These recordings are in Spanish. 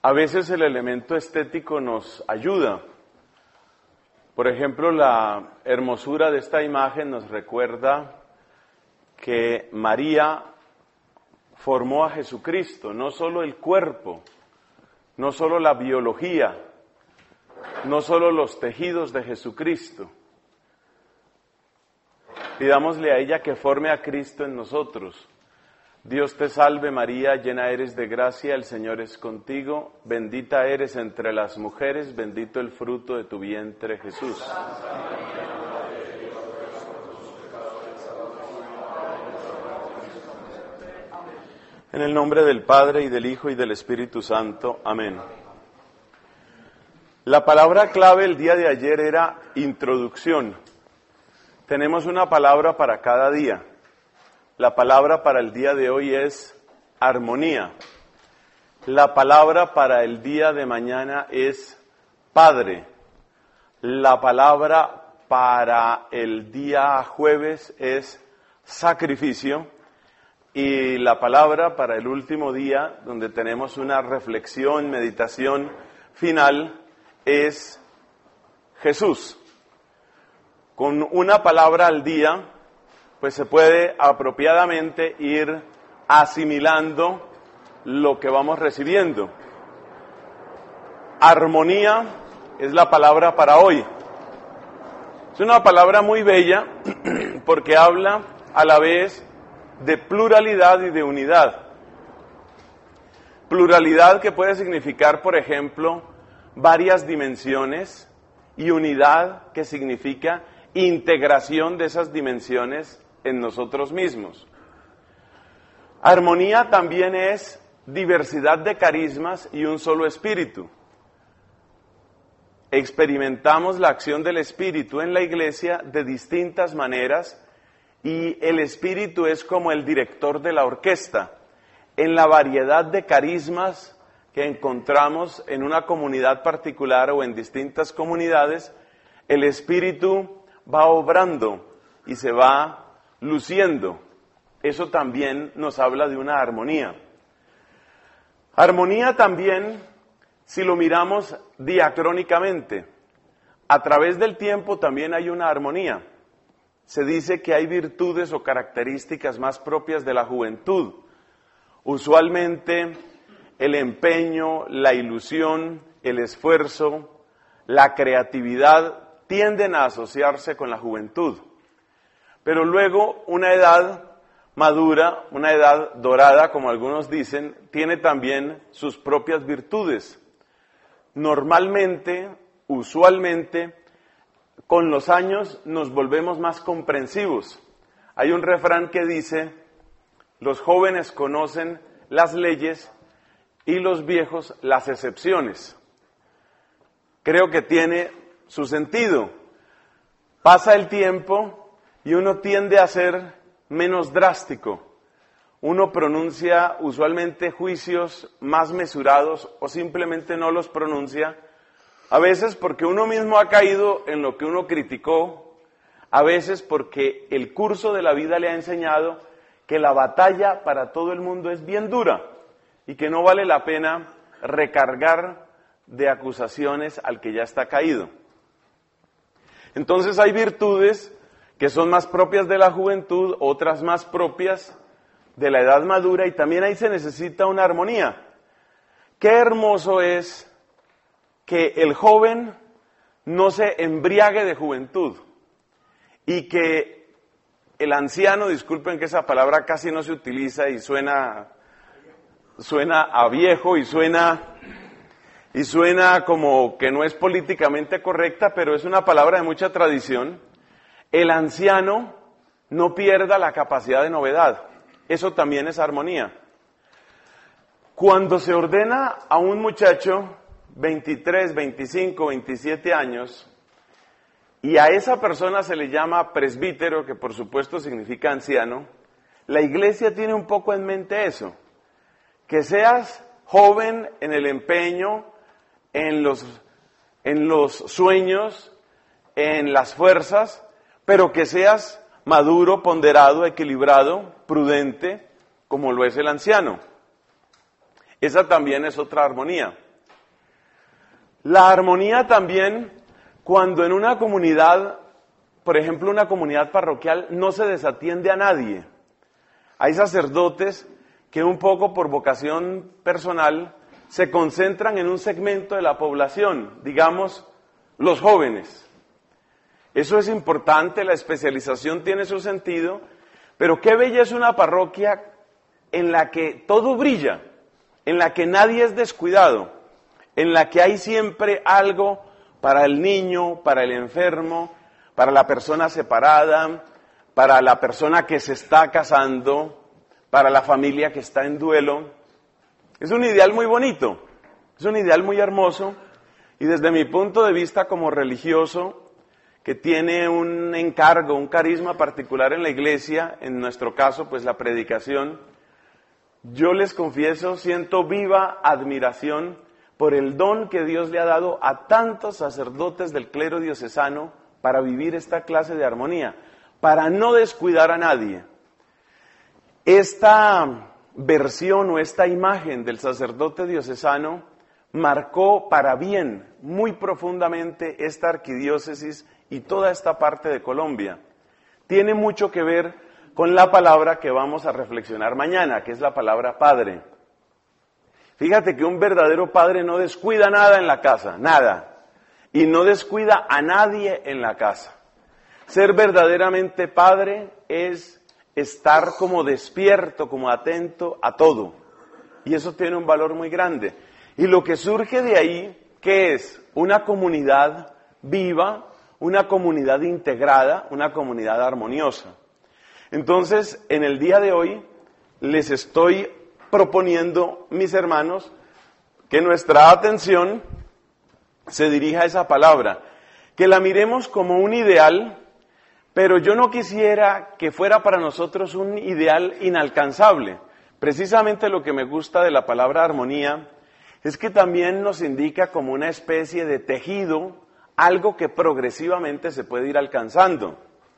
A veces el elemento estético nos ayuda. Por ejemplo, la hermosura de esta imagen nos recuerda que María formó a Jesucristo, no solo el cuerpo, no solo la biología, no solo los tejidos de Jesucristo. Pidámosle a ella que forme a Cristo en nosotros. Dios te salve María, llena eres de gracia, el Señor es contigo, bendita eres entre las mujeres, bendito el fruto de tu vientre Jesús. En el nombre del Padre, y del Hijo, y del Espíritu Santo. Amén. La palabra clave el día de ayer era introducción. Tenemos una palabra para cada día. La palabra para el día de hoy es armonía. La palabra para el día de mañana es Padre. La palabra para el día jueves es sacrificio. Y la palabra para el último día, donde tenemos una reflexión, meditación final, es Jesús. Con una palabra al día, pues se puede apropiadamente ir asimilando lo que vamos recibiendo. Armonía es la palabra para hoy. Es una palabra muy bella porque habla a la vez de pluralidad y de unidad. Pluralidad que puede significar, por ejemplo, varias dimensiones, y unidad que significa integración de esas dimensiones en nosotros mismos. Armonía también es diversidad de carismas y un solo espíritu. Experimentamos la acción del espíritu en la iglesia de distintas maneras y el espíritu es como el director de la orquesta. En la variedad de carismas que encontramos en una comunidad particular o en distintas comunidades, el espíritu va obrando y se va luciendo. Eso también nos habla de una armonía. Armonía también, si lo miramos diacrónicamente, a través del tiempo también hay una armonía. Se dice que hay virtudes o características más propias de la juventud. Usualmente el empeño, la ilusión, el esfuerzo, la creatividad tienden a asociarse con la juventud. Pero luego una edad madura, una edad dorada, como algunos dicen, tiene también sus propias virtudes. Normalmente, usualmente, con los años nos volvemos más comprensivos. Hay un refrán que dice, los jóvenes conocen las leyes y los viejos las excepciones. Creo que tiene su sentido. Pasa el tiempo y uno tiende a ser menos drástico. Uno pronuncia usualmente juicios más mesurados o simplemente no los pronuncia. A veces porque uno mismo ha caído en lo que uno criticó. A veces porque el curso de la vida le ha enseñado que la batalla para todo el mundo es bien dura y que no vale la pena recargar de acusaciones al que ya está caído. Entonces hay virtudes que son más propias de la juventud, otras más propias de la edad madura, y también ahí se necesita una armonía. Qué hermoso es que el joven no se embriague de juventud y que el anciano, disculpen que esa palabra casi no se utiliza y suena a viejo y suena como que no es políticamente correcta, pero es una palabra de mucha tradición. El anciano no pierda la capacidad de novedad. Eso también es armonía. Cuando se ordena a un muchacho 23, 25, 27 años, y a esa persona se le llama presbítero, que por supuesto significa anciano, la iglesia tiene un poco en mente eso. Que seas joven en el empeño, en los sueños, en las fuerzas, pero que seas maduro, ponderado, equilibrado, prudente, como lo es el anciano. Esa también es otra armonía. La armonía también, cuando en una comunidad, por ejemplo una comunidad parroquial, no se desatiende a nadie. Hay sacerdotes que un poco por vocación personal se concentran en un segmento de la población, digamos, los jóvenes. Eso es importante, la especialización tiene su sentido, pero qué bella es una parroquia en la que todo brilla, en la que nadie es descuidado, en la que hay siempre algo para el niño, para el enfermo, para la persona separada, para la persona que se está casando, para la familia que está en duelo. Es un ideal muy bonito, es un ideal muy hermoso, y desde mi punto de vista como religioso, que tiene un encargo, un carisma particular en la iglesia, en nuestro caso, pues la predicación, yo les confieso, siento viva admiración por el don que Dios le ha dado a tantos sacerdotes del clero diocesano para vivir esta clase de armonía, para no descuidar a nadie. Esta versión o esta imagen del sacerdote diocesano marcó para bien, muy profundamente, esta arquidiócesis y toda esta parte de Colombia. Tiene mucho que ver con la palabra que vamos a reflexionar mañana, que es la palabra padre. Fíjate que un verdadero padre no descuida nada en la casa, nada, y no descuida a nadie en la casa. Ser verdaderamente padre es estar como despierto, como atento a todo, y eso tiene un valor muy grande. Y lo que surge de ahí, ¿qué es? Una comunidad viva, una comunidad integrada, una comunidad armoniosa. Entonces, en el día de hoy, les estoy proponiendo, mis hermanos, que nuestra atención se dirija a esa palabra, que la miremos como un ideal, pero yo no quisiera que fuera para nosotros un ideal inalcanzable. Precisamente lo que me gusta de la palabra armonía es que también nos indica como una especie de tejido, algo que progresivamente se puede ir alcanzando.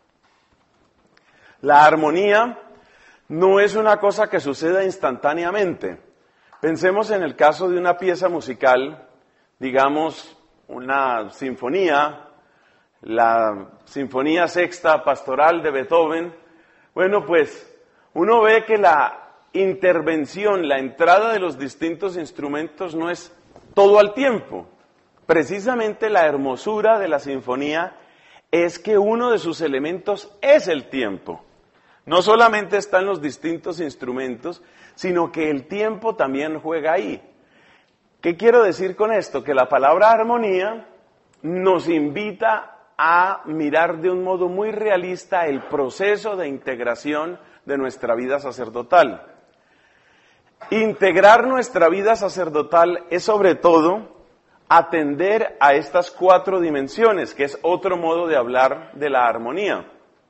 La armonía no es una cosa que suceda instantáneamente. Pensemos en el caso de una pieza musical, digamos una sinfonía, la Sinfonía Sexta Pastoral de Beethoven. Bueno, pues uno ve que la intervención, la entrada de los distintos instrumentos no es todo al tiempo. Precisamente la hermosura de la sinfonía es que uno de sus elementos es el tiempo. No solamente están los distintos instrumentos, sino que el tiempo también juega ahí. ¿Qué quiero decir con esto? Que la palabra armonía nos invita a mirar de un modo muy realista el proceso de integración de nuestra vida sacerdotal. Integrar nuestra vida sacerdotal es sobre todo atender a estas 4 dimensiones, que es otro modo de hablar de la armonía.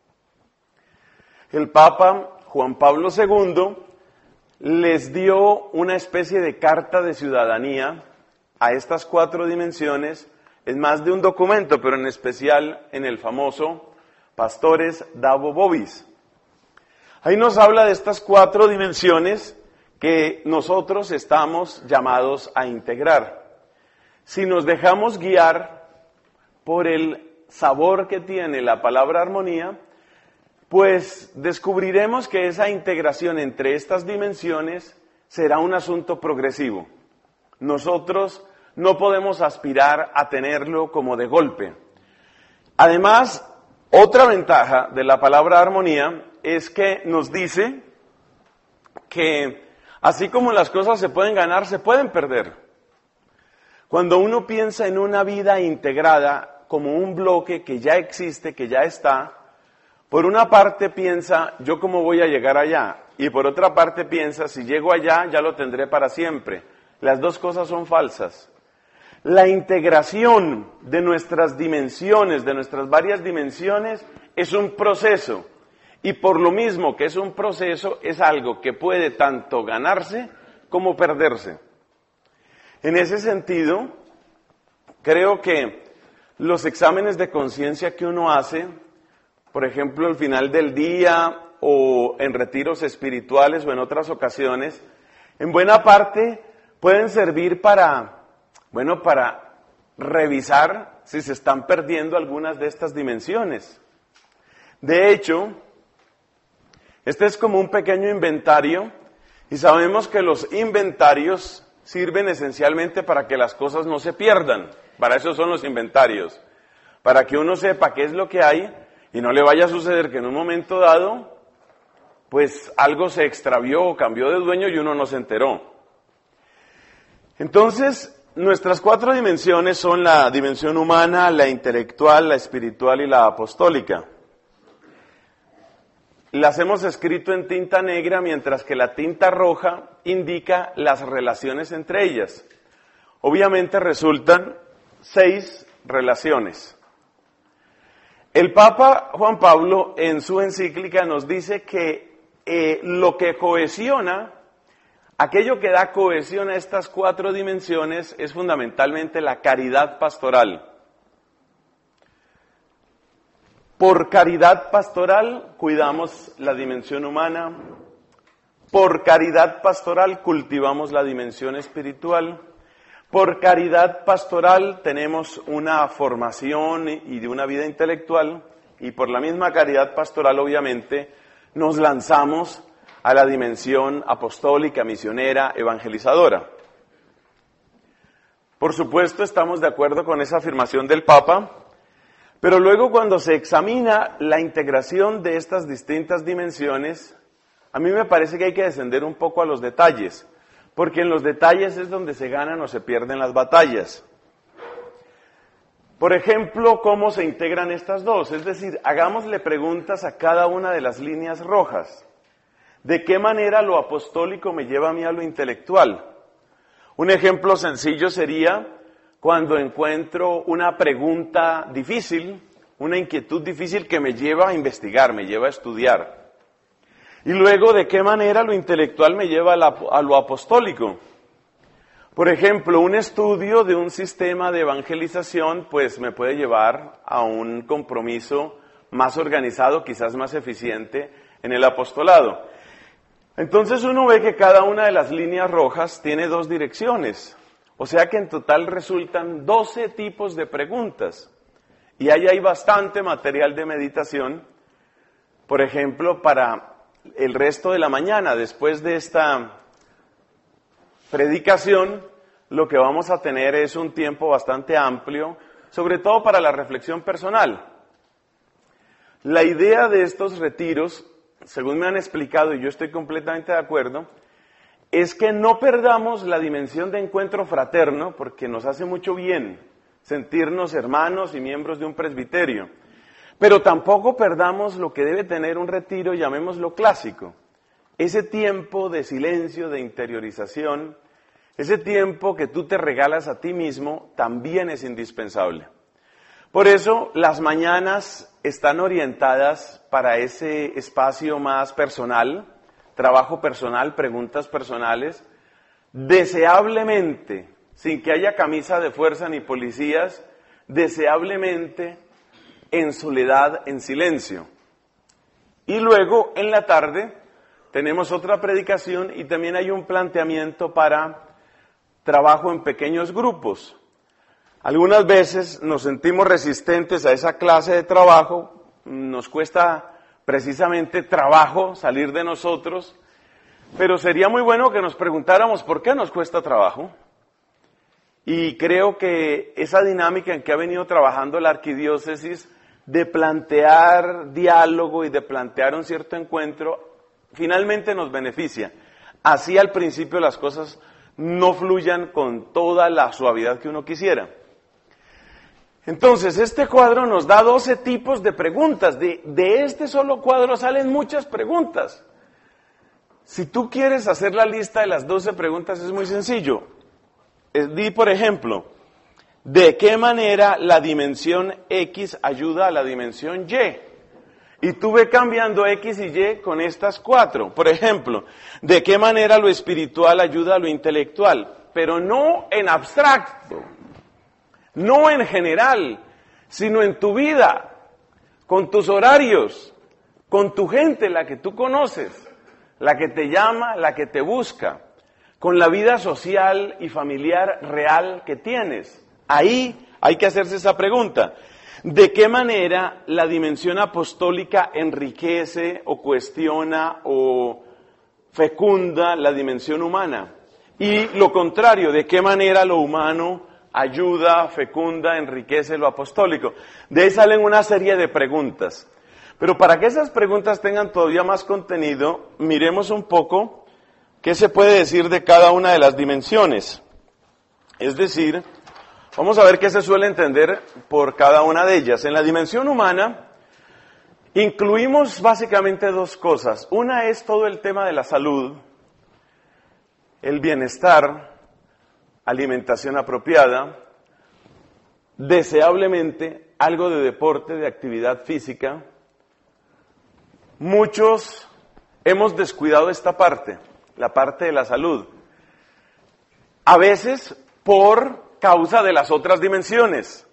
El Papa Juan Pablo II les dio una especie de carta de ciudadanía a estas 4 dimensiones, en más de un documento, pero en especial en el famoso Pastores Dabo Vobis. Ahí nos habla de estas 4 dimensiones que nosotros estamos llamados a integrar. Si nos dejamos guiar por el sabor que tiene la palabra armonía, pues descubriremos que esa integración entre estas dimensiones será un asunto progresivo. Nosotros no podemos aspirar a tenerlo como de golpe. Además, otra ventaja de la palabra armonía es que nos dice que así como las cosas se pueden ganar, se pueden perder. Cuando uno piensa en una vida integrada como un bloque que ya existe, que ya está, por una parte piensa, ¿yo cómo voy a llegar allá? Y por otra parte piensa, si llego allá, ya lo tendré para siempre. Las dos cosas son falsas. La integración de nuestras dimensiones, de nuestras varias dimensiones, es un proceso. Y por lo mismo que es un proceso, es algo que puede tanto ganarse como perderse. En ese sentido, creo que los exámenes de conciencia que uno hace, por ejemplo, al final del día o en retiros espirituales o en otras ocasiones, en buena parte pueden servir para revisar si se están perdiendo algunas de estas dimensiones. De hecho, este es como un pequeño inventario y sabemos que los inventarios sirven esencialmente para que las cosas no se pierdan. Para eso son los inventarios, para que uno sepa qué es lo que hay y no le vaya a suceder que en un momento dado, pues algo se extravió o cambió de dueño y uno no se enteró. Entonces, nuestras 4 dimensiones son la dimensión humana, la intelectual, la espiritual y la apostólica. Las hemos escrito en tinta negra, mientras que la tinta roja indica las relaciones entre ellas. Obviamente resultan 6 relaciones. El Papa Juan Pablo en su encíclica nos dice que lo que cohesiona, aquello que da cohesión a estas 4 dimensiones es fundamentalmente la caridad pastoral. Por caridad pastoral cuidamos la dimensión humana, por caridad pastoral cultivamos la dimensión espiritual, por caridad pastoral tenemos una formación y de una vida intelectual, y por la misma caridad pastoral obviamente nos lanzamos a la dimensión apostólica, misionera, evangelizadora. Por supuesto estamos de acuerdo con esa afirmación del Papa, pero luego cuando se examina la integración de estas distintas dimensiones, a mí me parece que hay que descender un poco a los detalles, porque en los detalles es donde se ganan o se pierden las batallas. Por ejemplo, ¿cómo se integran estas dos? Es decir, hagámosle preguntas a cada una de las líneas rojas. ¿De qué manera lo apostólico me lleva a mí a lo intelectual? Un ejemplo sencillo sería cuando encuentro una pregunta difícil, una inquietud difícil que me lleva a investigar, me lleva a estudiar. Y luego, ¿de qué manera lo intelectual me lleva a lo apostólico? Por ejemplo, un estudio de un sistema de evangelización, pues me puede llevar a un compromiso más organizado, quizás más eficiente en el apostolado. Entonces uno ve que cada una de las líneas rojas tiene 2 direcciones. O sea que en total resultan 12 tipos de preguntas. Y ahí hay bastante material de meditación, por ejemplo, para el resto de la mañana. Después de esta predicación, lo que vamos a tener es un tiempo bastante amplio, sobre todo para la reflexión personal. La idea de estos retiros, según me han explicado, y yo estoy completamente de acuerdo, es que no perdamos la dimensión de encuentro fraterno, porque nos hace mucho bien sentirnos hermanos y miembros de un presbiterio, pero tampoco perdamos lo que debe tener un retiro, llamémoslo clásico, ese tiempo de silencio, de interiorización, ese tiempo que tú te regalas a ti mismo también es indispensable. Por eso las mañanas están orientadas para ese espacio más personal, trabajo personal, preguntas personales, deseablemente, sin que haya camisa de fuerza ni policías, deseablemente en soledad, en silencio. Y luego en la tarde tenemos otra predicación y también hay un planteamiento para trabajo en pequeños grupos. Algunas veces nos sentimos resistentes a esa clase de trabajo, nos cuesta precisamente trabajo salir de nosotros, pero sería muy bueno que nos preguntáramos por qué nos cuesta trabajo. Y creo que esa dinámica en que ha venido trabajando la arquidiócesis de plantear diálogo y de plantear un cierto encuentro, finalmente nos beneficia. Así al principio las cosas no fluyan con toda la suavidad que uno quisiera. Entonces, este cuadro nos da 12 tipos de preguntas. De este solo cuadro salen muchas preguntas. Si tú quieres hacer la lista de las 12 preguntas, es muy sencillo. Di, por ejemplo, ¿de qué manera la dimensión X ayuda a la dimensión Y? Y tú ve cambiando X y Y con estas 4. Por ejemplo, ¿de qué manera lo espiritual ayuda a lo intelectual? Pero no en abstracto. No en general, sino en tu vida, con tus horarios, con tu gente, la que tú conoces, la que te llama, la que te busca, con la vida social y familiar real que tienes. Ahí hay que hacerse esa pregunta. ¿De qué manera la dimensión apostólica enriquece o cuestiona o fecunda la dimensión humana? Y lo contrario, ¿de qué manera lo humano ayuda, fecunda, enriquece lo apostólico? De ahí salen una serie de preguntas. Pero para que esas preguntas tengan todavía más contenido, miremos un poco qué se puede decir de cada una de las dimensiones. Es decir, vamos a ver qué se suele entender por cada una de ellas. En la dimensión humana incluimos básicamente dos cosas. Una es todo el tema de la salud, el bienestar, alimentación apropiada, deseablemente algo de deporte, de actividad física. Muchos hemos descuidado esta parte, la parte de la salud. A veces por causa de las otras dimensiones.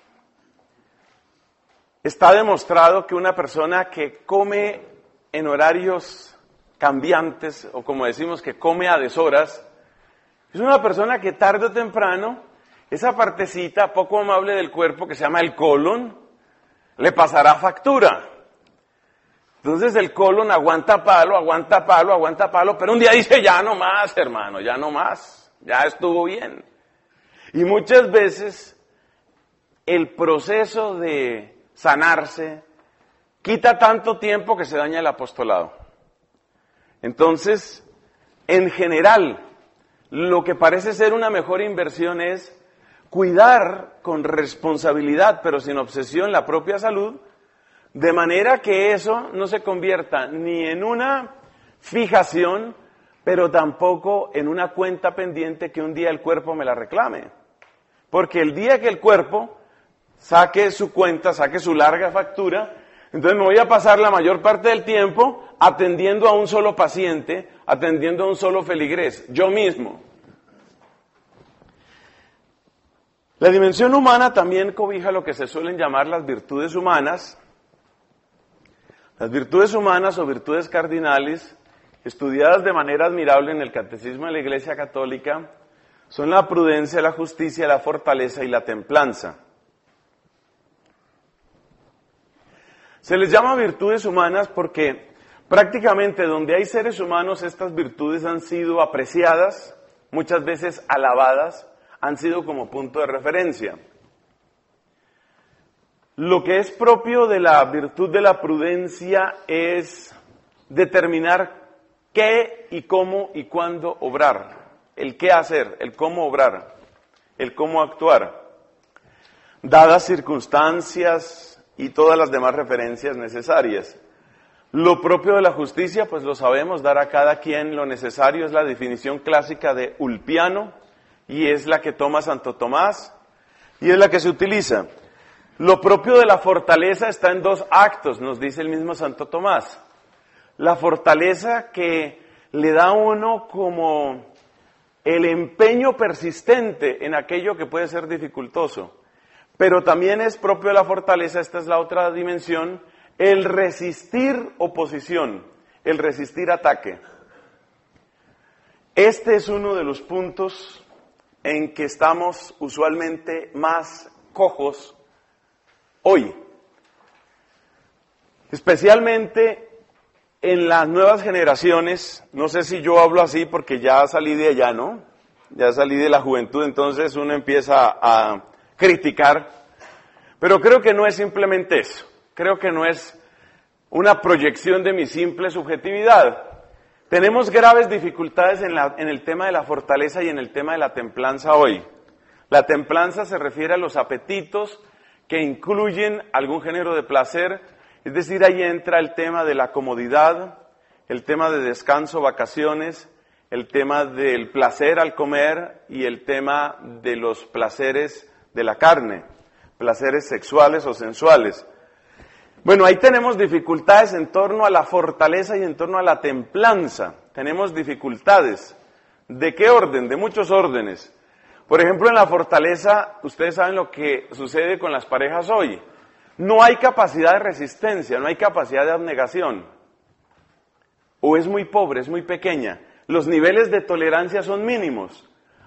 Está demostrado que una persona que come en horarios cambiantes, o como decimos, que come a deshoras, es una persona que tarde o temprano, esa partecita poco amable del cuerpo que se llama el colon, le pasará factura. Entonces el colon aguanta palo, pero un día dice, ya no más, hermano, ya no más, ya estuvo bien. Y muchas veces el proceso de sanarse quita tanto tiempo que se daña el apostolado. Entonces, en general, lo que parece ser una mejor inversión es cuidar con responsabilidad, pero sin obsesión, la propia salud, de manera que eso no se convierta ni en una fijación, pero tampoco en una cuenta pendiente que un día el cuerpo me la reclame. Porque el día que el cuerpo saque su cuenta, saque su larga factura, entonces me voy a pasar la mayor parte del tiempo atendiendo a un solo paciente, atendiendo a un solo feligrés, yo mismo. La dimensión humana también cobija lo que se suelen llamar las virtudes humanas. Las virtudes humanas o virtudes cardinales, estudiadas de manera admirable en el Catecismo de la Iglesia Católica, son la prudencia, la justicia, la fortaleza y la templanza. Se les llama virtudes humanas porque prácticamente donde hay seres humanos estas virtudes han sido apreciadas, muchas veces alabadas, han sido como punto de referencia. Lo que es propio de la virtud de la prudencia es determinar qué y cómo y cuándo obrar, el qué hacer, el cómo obrar, el cómo actuar, dadas circunstancias y todas las demás referencias necesarias. Lo propio de la justicia, pues lo sabemos, dar a cada quien lo necesario, es la definición clásica de Ulpiano, y es la que toma Santo Tomás, y es la que se utiliza. Lo propio de la fortaleza está en dos actos, nos dice el mismo Santo Tomás. La fortaleza que le da a uno como el empeño persistente en aquello que puede ser dificultoso. Pero también es propio de la fortaleza, esta es la otra dimensión, el resistir oposición, el resistir ataque. Este es uno de los puntos en que estamos usualmente más cojos hoy. Especialmente en las nuevas generaciones, no sé si yo hablo así porque ya salí de allá, ¿no? Ya salí de la juventud, entonces uno empieza a criticar, pero creo que no es simplemente eso, creo que no es una proyección de mi simple subjetividad. Tenemos graves dificultades en el tema de la fortaleza y en el tema de la templanza hoy. La templanza se refiere a los apetitos que incluyen algún género de placer, es decir, ahí entra el tema de la comodidad, el tema de descanso, vacaciones, el tema del placer al comer y el tema de los placeres de la carne, placeres sexuales o sensuales. Bueno, ahí tenemos dificultades en torno a la fortaleza y en torno a la templanza. Tenemos dificultades. ¿De qué orden? De muchos órdenes. Por ejemplo, en la fortaleza, ustedes saben lo que sucede con las parejas hoy. No hay capacidad de resistencia, no hay capacidad de abnegación. O es muy pobre, es muy pequeña. Los niveles de tolerancia son mínimos.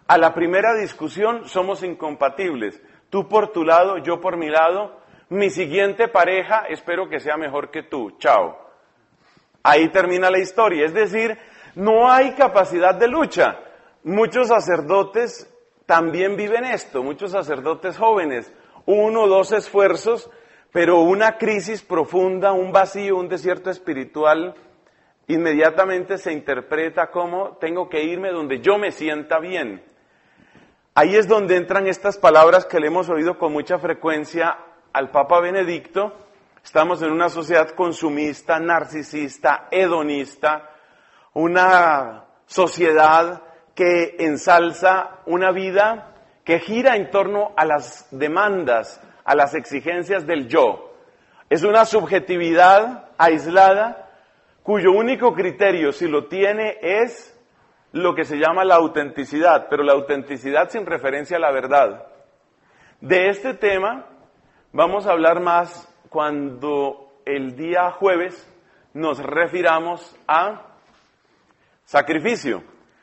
a la primera discusión somos incompatibles. Tú por tu lado, yo por mi lado. Mi siguiente pareja espero que sea mejor que tú. Chao. Ahí termina la historia. Es decir, no hay capacidad de lucha. Muchos sacerdotes también viven esto, muchos sacerdotes jóvenes. 1 o 2 esfuerzos, pero una crisis profunda, un vacío, un desierto espiritual, inmediatamente se interpreta como tengo que irme donde yo me sienta bien. Ahí es donde entran estas palabras que le hemos oído con mucha frecuencia al Papa Benedicto. Estamos en una sociedad consumista, narcisista, hedonista, una sociedad que ensalza una vida que gira en torno a las demandas, a las exigencias del yo. Es una subjetividad aislada cuyo único criterio, si lo tiene, es lo que se llama la autenticidad, pero la autenticidad sin referencia a la verdad. De este tema vamos a hablar más cuando el día jueves nos refiramos a sacrificio,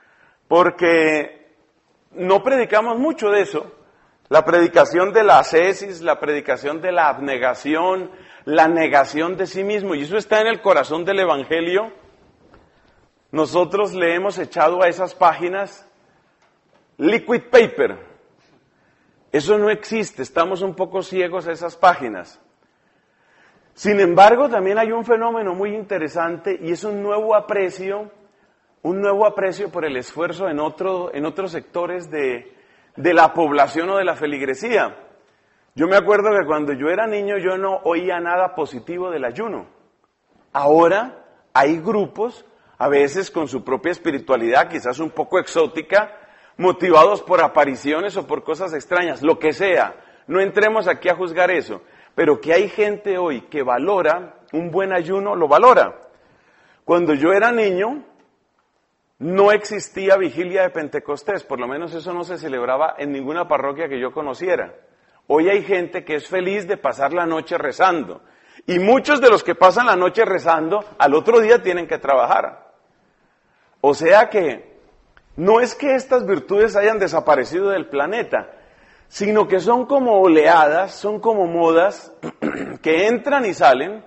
porque no predicamos mucho de eso. La predicación de la ascesis, la predicación de la abnegación, la negación de sí mismo, y eso está en el corazón del Evangelio. Nosotros le hemos echado a esas páginas liquid paper. Eso no existe, estamos un poco ciegos a esas páginas. Sin embargo, también hay un fenómeno muy interesante y es un nuevo aprecio por el esfuerzo en otros sectores de la población o de la feligresía. Yo me acuerdo que cuando yo era niño yo no oía nada positivo del ayuno. Ahora hay grupos, a veces con su propia espiritualidad, quizás un poco exótica, motivados por apariciones o por cosas extrañas, lo que sea. No entremos aquí a juzgar eso, pero que hay gente hoy que valora un buen ayuno, lo valora. Cuando yo era niño, no existía vigilia de Pentecostés, por lo menos eso no se celebraba en ninguna parroquia que yo conociera. Hoy hay gente que es feliz de pasar la noche rezando, y muchos de los que pasan la noche rezando, al otro día tienen que trabajar. O sea que no es que estas virtudes hayan desaparecido del planeta, sino que son como oleadas, son como modas que entran y salen,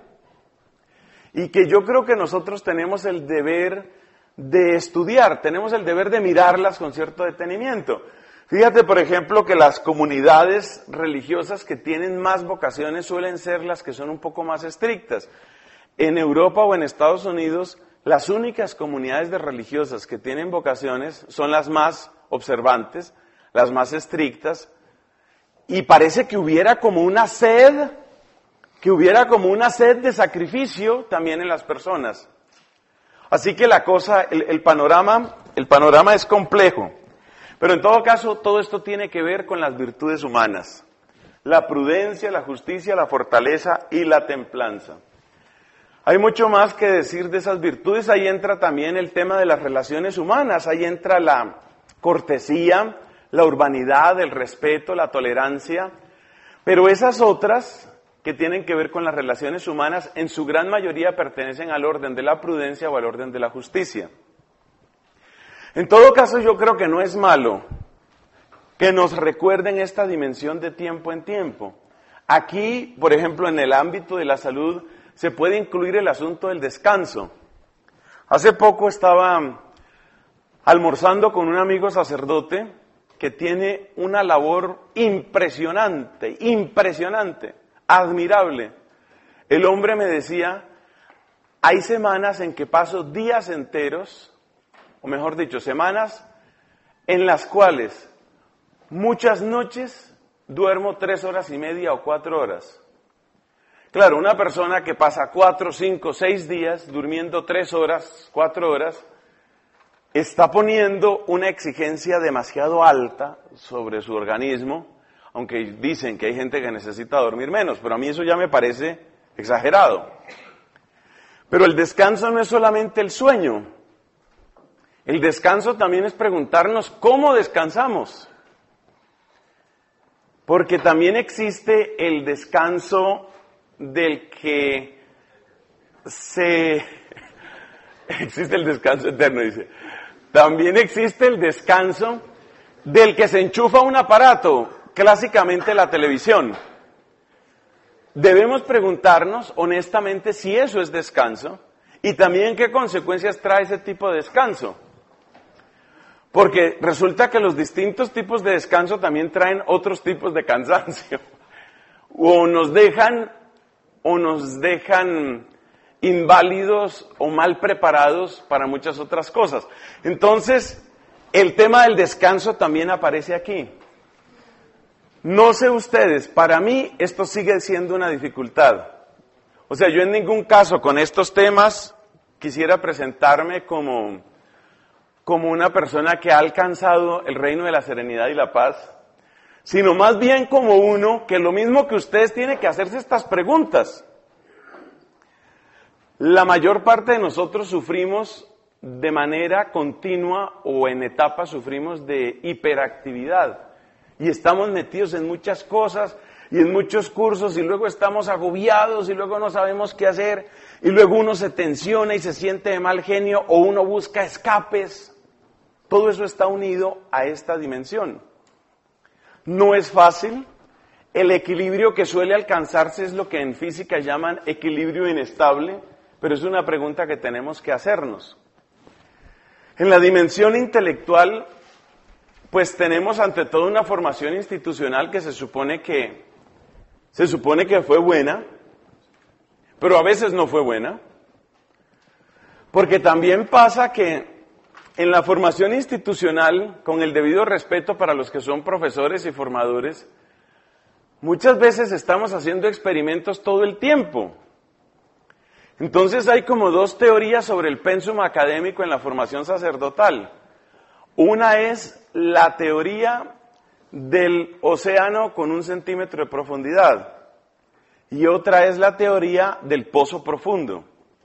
y que yo creo que nosotros tenemos el deber de estudiar, tenemos el deber de mirarlas con cierto detenimiento. Fíjate, por ejemplo, que las comunidades religiosas que tienen más vocaciones suelen ser las que son un poco más estrictas. En Europa o en Estados Unidos, las únicas comunidades de religiosas que tienen vocaciones son las más observantes, las más estrictas, y parece que hubiera como una sed de sacrificio también en las personas. Así que la cosa, el panorama es complejo. Pero en todo caso, todo esto tiene que ver con las virtudes humanas. La prudencia, la justicia, la fortaleza y la templanza. Hay mucho más que decir de esas virtudes. Ahí entra también el tema de las relaciones humanas. Ahí entra la cortesía, la urbanidad, el respeto, la tolerancia. Pero esas otras que tienen que ver con las relaciones humanas, en su gran mayoría pertenecen al orden de la prudencia o al orden de la justicia. En todo caso, yo creo que no es malo que nos recuerden esta dimensión de tiempo en tiempo. Aquí, por ejemplo, en el ámbito de la salud, se puede incluir el asunto del descanso. Hace poco estaba almorzando con un amigo sacerdote que tiene una labor impresionante, admirable. El hombre me decía, hay semanas en que paso días enteros, o mejor dicho, semanas en las cuales muchas noches duermo 3 horas y media o 4 horas. Claro, una persona que pasa 4, 5, 6 días durmiendo 3 horas, 4 horas, está poniendo una exigencia demasiado alta sobre su organismo, aunque dicen que hay gente que necesita dormir menos, pero a mí eso ya me parece exagerado. Pero el descanso no es solamente el sueño. El descanso también es preguntarnos cómo descansamos. Porque también existe el descanso del que existe el descanso eterno, dice. También existe el descanso del que se enchufa un aparato, clásicamente la televisión. Debemos preguntarnos honestamente si eso es descanso y también qué consecuencias trae ese tipo de descanso. Porque resulta que los distintos tipos de descanso también traen otros tipos de cansancio. O nos dejan inválidos o mal preparados para muchas otras cosas. Entonces, el tema del descanso también aparece aquí. No sé ustedes, para mí esto sigue siendo una dificultad. O sea, yo en ningún caso con estos temas quisiera presentarme como una persona que ha alcanzado el reino de la serenidad y la paz, sino más bien como uno que lo mismo que ustedes tiene que hacerse estas preguntas. La mayor parte de nosotros sufrimos de manera continua o en etapas sufrimos de hiperactividad y estamos metidos en muchas cosas y en muchos cursos y luego estamos agobiados y luego no sabemos qué hacer y luego uno se tensiona y se siente de mal genio o uno busca escapes. Todo eso está unido a esta dimensión. No es fácil. El equilibrio que suele alcanzarse es lo que en física llaman equilibrio inestable, pero es una pregunta que tenemos que hacernos. En la dimensión intelectual, pues tenemos ante todo una formación institucional que se supone que fue buena, pero a veces no fue buena, porque también pasa que en la formación institucional, con el debido respeto para los que son profesores y formadores, muchas veces estamos haciendo experimentos todo el tiempo. Entonces hay como dos teorías sobre el pénsum académico en la formación sacerdotal. Una es la teoría del océano con 1 centímetro de profundidad y otra es la teoría del pozo profundo.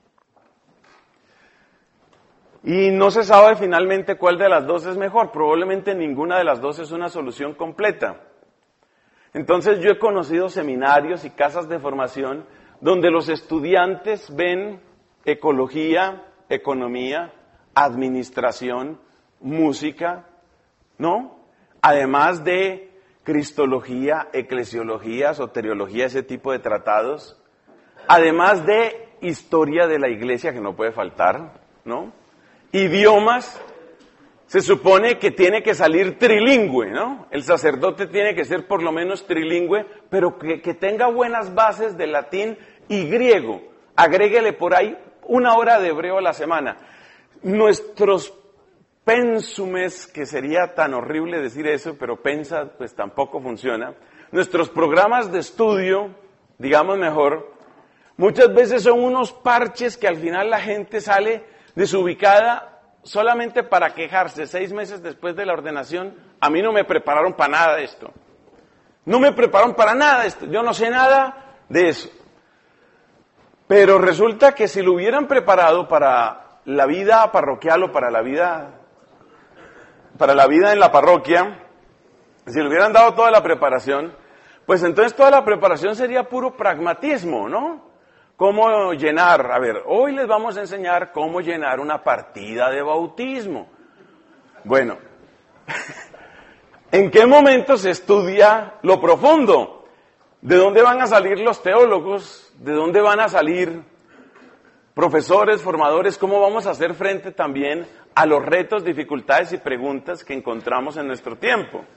Y no se sabe finalmente cuál de las dos es mejor, probablemente ninguna de las dos es una solución completa. Entonces yo he conocido seminarios y casas de formación donde los estudiantes ven ecología, economía, administración, música, ¿no? Además de cristología, eclesiología, soteriología, ese tipo de tratados. Además de historia de la iglesia, que no puede faltar, ¿no? Idiomas, se supone que tiene que salir trilingüe, ¿no? El sacerdote tiene que ser por lo menos trilingüe, pero que tenga buenas bases de latín y griego. Agréguele por ahí 1 hora de hebreo a la semana. Nuestros pénsumes, que sería tan horrible decir eso, pero pensa, pues tampoco funciona. Nuestros programas de estudio, digamos mejor, muchas veces son unos parches que al final la gente sale desubicada solamente para quejarse 6 meses después de la ordenación. A mí no me prepararon para nada de esto. No me prepararon para nada de esto. Yo no sé nada de eso. Pero resulta que si lo hubieran preparado para la vida parroquial o para la vida en la parroquia, si le hubieran dado toda la preparación, pues entonces toda la preparación sería puro pragmatismo, ¿no? ¿Cómo llenar? A ver, hoy les vamos a enseñar cómo llenar una partida de bautismo. Bueno, ¿en qué momento se estudia lo profundo? ¿De dónde van a salir los teólogos? ¿De dónde van a salir profesores, formadores? ¿Cómo vamos a hacer frente también a los retos, dificultades y preguntas que encontramos en nuestro tiempo?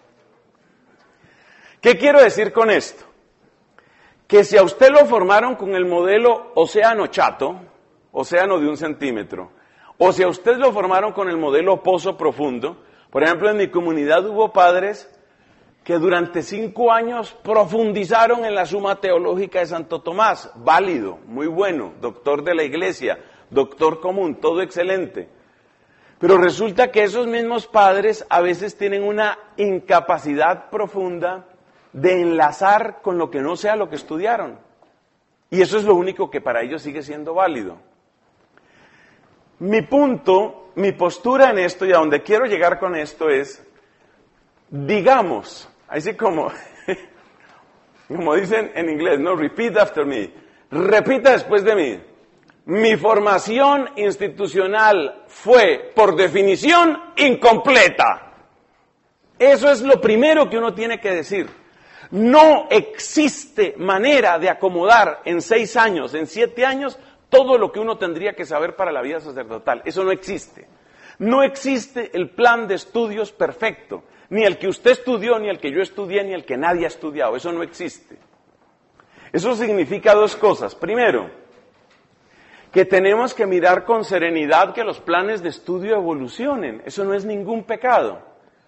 ¿Qué quiero decir con esto? Que si a usted lo formaron con el modelo océano chato, océano de 1 centímetro, o si a usted lo formaron con el modelo pozo profundo, por ejemplo, en mi comunidad hubo padres que durante 5 años profundizaron en la Suma Teológica de Santo Tomás, válido, muy bueno, doctor de la iglesia, doctor común, todo excelente. Pero resulta que esos mismos padres a veces tienen una incapacidad profunda de enlazar con lo que no sea lo que estudiaron. Y eso es lo único que para ellos sigue siendo válido. Mi punto, mi postura en esto y a donde quiero llegar con esto es, digamos, así como dicen en inglés, no, repeat after me, repita después de mí. Mi formación institucional fue, por definición, incompleta. Eso es lo primero que uno tiene que decir. No existe manera de acomodar en 6 años, en 7 años, todo lo que uno tendría que saber para la vida sacerdotal. Eso no existe. No existe el plan de estudios perfecto. Ni el que usted estudió, ni el que yo estudié, ni el que nadie ha estudiado. Eso no existe. Eso significa 2 cosas. Primero, que tenemos que mirar con serenidad que los planes de estudio evolucionen. Eso no es ningún pecado.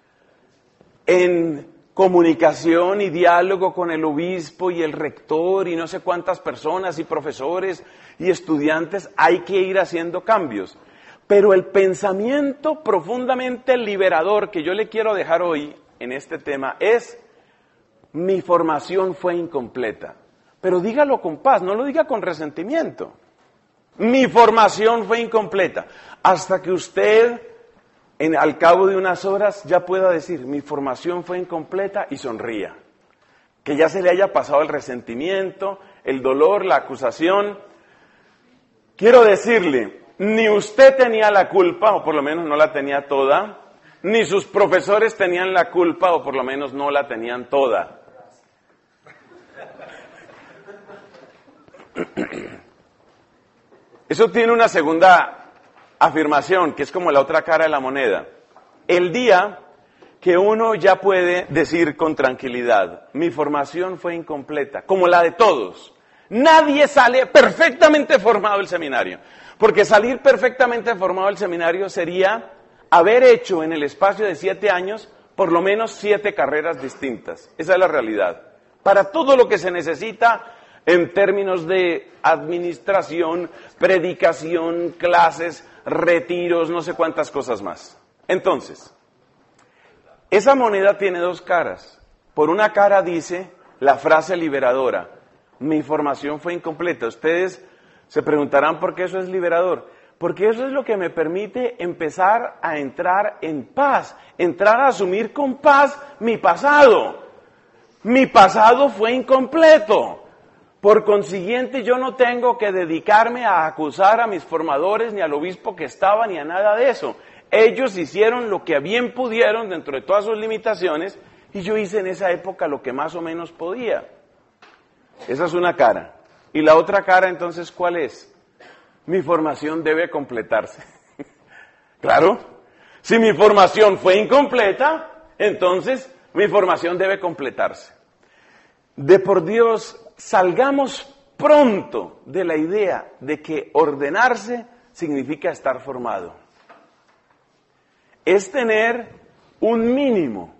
En comunicación y diálogo con el obispo y el rector y no sé cuántas personas y profesores y estudiantes hay que ir haciendo cambios. Pero el pensamiento profundamente liberador que yo le quiero dejar hoy en este tema es: mi formación fue incompleta. Pero dígalo con paz, no lo diga con resentimiento. Mi formación fue incompleta. Hasta que usted, al cabo de unas horas, ya pueda decir: mi formación fue incompleta, y sonría. Que ya se le haya pasado el resentimiento, el dolor, la acusación. Quiero decirle, ni usted tenía la culpa, o por lo menos no la tenía toda, ni sus profesores tenían la culpa, o por lo menos no la tenían toda. Eso tiene una segunda afirmación, que es como la otra cara de la moneda. El día que uno ya puede decir con tranquilidad: mi formación fue incompleta, como la de todos. Nadie sale perfectamente formado del seminario, porque salir perfectamente formado del seminario sería haber hecho en el espacio de 7 años por lo menos 7 carreras distintas. Esa es la realidad. Para todo lo que se necesita en términos de administración, predicación, clases, retiros, no sé cuántas cosas más. Entonces, esa moneda tiene 2 caras. Por una cara dice la frase liberadora: mi formación fue incompleta. Ustedes se preguntarán por qué eso es liberador. Porque eso es lo que me permite empezar a entrar en paz, entrar a asumir con paz mi pasado. Mi pasado fue incompleto. Por consiguiente, yo no tengo que dedicarme a acusar a mis formadores, ni al obispo que estaba, ni a nada de eso. Ellos hicieron lo que bien pudieron dentro de todas sus limitaciones, y yo hice en esa época lo que más o menos podía. Esa es una cara. Y la otra cara, entonces, ¿cuál es? Mi formación debe completarse. Claro, si mi formación fue incompleta, entonces mi formación debe completarse. De por Dios, salgamos pronto de la idea de que ordenarse significa estar formado. Es tener un mínimo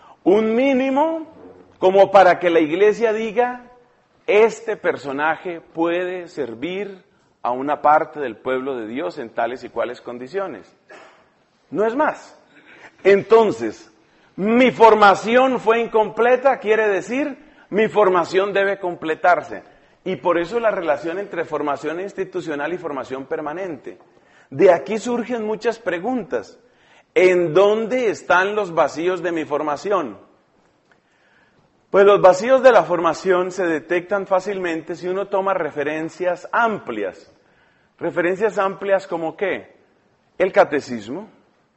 como para que la iglesia diga: este personaje puede servir a una parte del pueblo de Dios en tales y cuales condiciones. No es más. Entonces, mi formación fue incompleta, quiere decir: mi formación debe completarse. Y por eso la relación entre formación institucional y formación permanente. De aquí surgen muchas preguntas. ¿En dónde están los vacíos de mi formación? Pues los vacíos de la formación se detectan fácilmente si uno toma referencias amplias. ¿Referencias amplias como qué? El catecismo.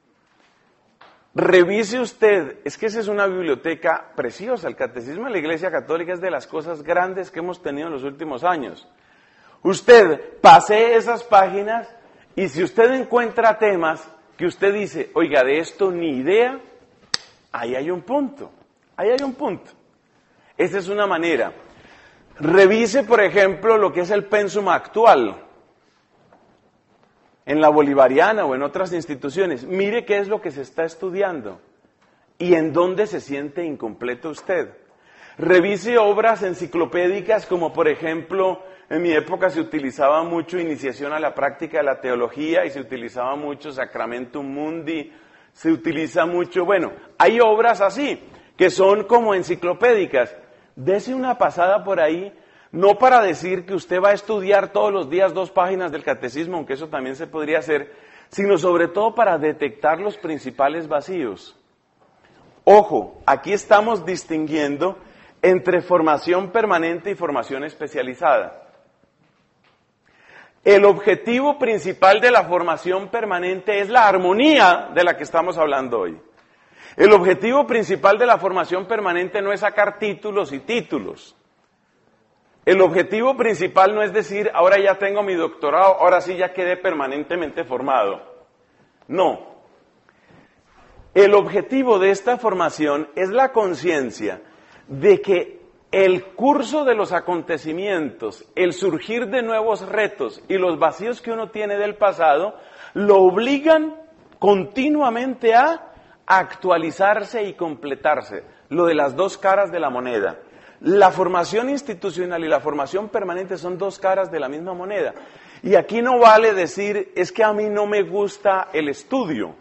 Revise usted, es que esa es una biblioteca preciosa. El catecismo de la Iglesia Católica es de las cosas grandes que hemos tenido en los últimos años. Usted pase esas páginas y si usted encuentra temas que usted dice: oiga, de esto ni idea, ahí hay un punto, ahí hay un punto. Esa es una manera. Revise, por ejemplo, lo que es el pensum actual en la Bolivariana o en otras instituciones. Mire qué es lo que se está estudiando y en dónde se siente incompleto usted. Revise obras enciclopédicas como, por ejemplo, en mi época se utilizaba mucho Iniciación a la Práctica de la Teología y se utilizaba mucho Sacramentum Mundi, se utiliza mucho, bueno, hay obras así que son como enciclopédicas. Dese una pasada por ahí. No para decir que usted va a estudiar todos los días 2 páginas del catecismo, aunque eso también se podría hacer, sino sobre todo para detectar los principales vacíos. Ojo, aquí estamos distinguiendo entre formación permanente y formación especializada. El objetivo principal de la formación permanente es la armonía de la que estamos hablando hoy. El objetivo principal de la formación permanente no es sacar títulos y títulos. El objetivo principal no es decir, ahora ya tengo mi doctorado, ahora sí ya quedé permanentemente formado. No. El objetivo de esta formación es la conciencia de que el curso de los acontecimientos, el surgir de nuevos retos y los vacíos que uno tiene del pasado, lo obligan continuamente a actualizarse y completarse. Lo de las dos caras de la moneda. La formación institucional y la formación permanente son dos caras de la misma moneda. Y aquí no vale decir, es que a mí no me gusta el estudio.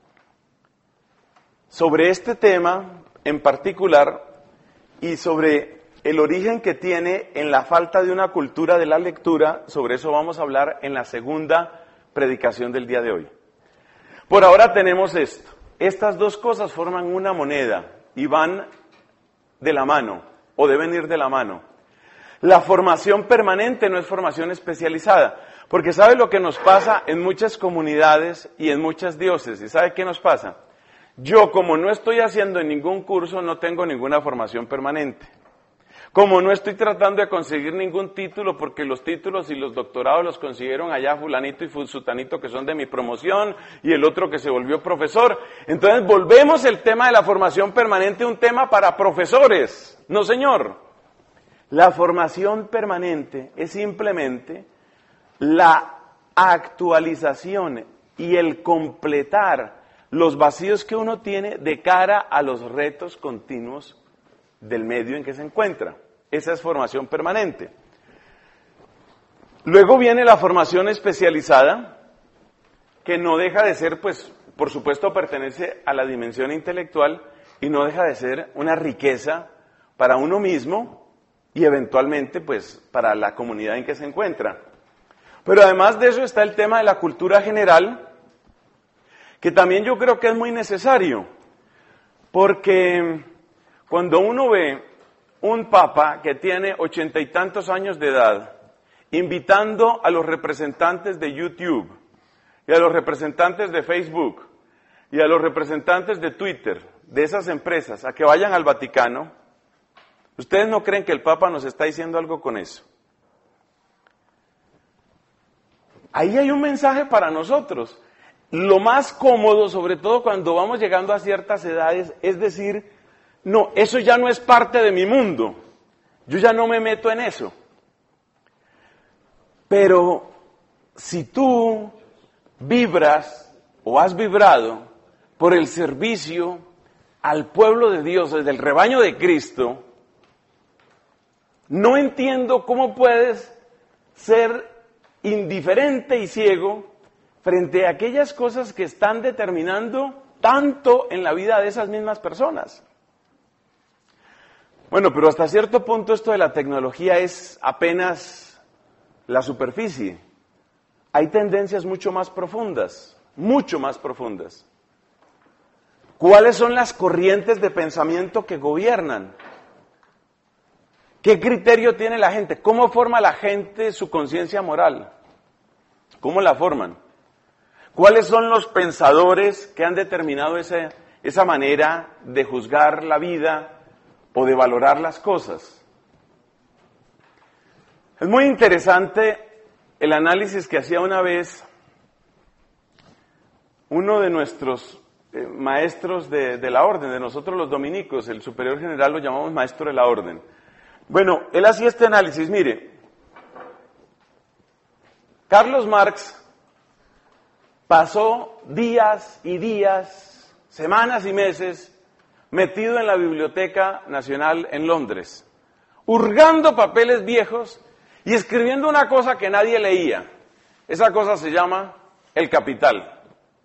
Sobre este tema en particular y sobre el origen que tiene en la falta de una cultura de la lectura, sobre eso vamos a hablar en la segunda predicación del día de hoy. Por ahora tenemos esto. Estas dos cosas forman una moneda y van de la mano, o deben ir de la mano. La formación permanente no es formación especializada, porque ¿sabe lo que nos pasa en muchas comunidades y en muchas diócesis? ¿Sabe qué nos pasa? Yo, como no estoy haciendo ningún curso, no tengo ninguna formación permanente. Como no estoy tratando de conseguir ningún título, porque los títulos y los doctorados los consiguieron allá fulanito y sutanito que son de mi promoción, y el otro que se volvió profesor. Entonces volvemos el tema de la formación permanente un tema para profesores. No, señor. La formación permanente es simplemente la actualización y el completar los vacíos que uno tiene de cara a los retos continuos del medio en que se encuentra. Esa es formación permanente. Luego viene la formación especializada, que no deja de ser, pues, por supuesto pertenece a la dimensión intelectual y no deja de ser una riqueza para uno mismo y eventualmente, pues, para la comunidad en que se encuentra. Pero además de eso está el tema de la cultura general, que también yo creo que es muy necesario, porque cuando uno ve un papa que tiene 80 y tantos años de edad, invitando a los representantes de YouTube, y a los representantes de Facebook, y a los representantes de Twitter, de esas empresas, a que vayan al Vaticano, ¿ustedes no creen que el papa nos está diciendo algo con eso? Ahí hay un mensaje para nosotros. Lo más cómodo, sobre todo cuando vamos llegando a ciertas edades, es decir, no, eso ya no es parte de mi mundo, yo ya no me meto en eso. Pero si tú vibras o has vibrado por el servicio al pueblo de Dios desde el rebaño de Cristo, no entiendo cómo puedes ser indiferente y ciego frente a aquellas cosas que están determinando tanto en la vida de esas mismas personas. Bueno, pero hasta cierto punto esto de la tecnología es apenas la superficie. Hay tendencias mucho más profundas, mucho más profundas. ¿Cuáles son las corrientes de pensamiento que gobiernan? ¿Qué criterio tiene la gente? ¿Cómo forma la gente su conciencia moral? ¿Cómo la forman? ¿Cuáles son los pensadores que han determinado esa manera de juzgar la vida o de valorar las cosas? Es muy interesante el análisis que hacía una vez uno de nuestros maestros de la orden, de nosotros los dominicos, el superior general lo llamamos maestro de la orden. Bueno, él hacía este análisis, mire, Carlos Marx pasó días y días, semanas y meses, metido en la Biblioteca Nacional en Londres, hurgando papeles viejos y escribiendo una cosa que nadie leía. Esa cosa se llama El Capital.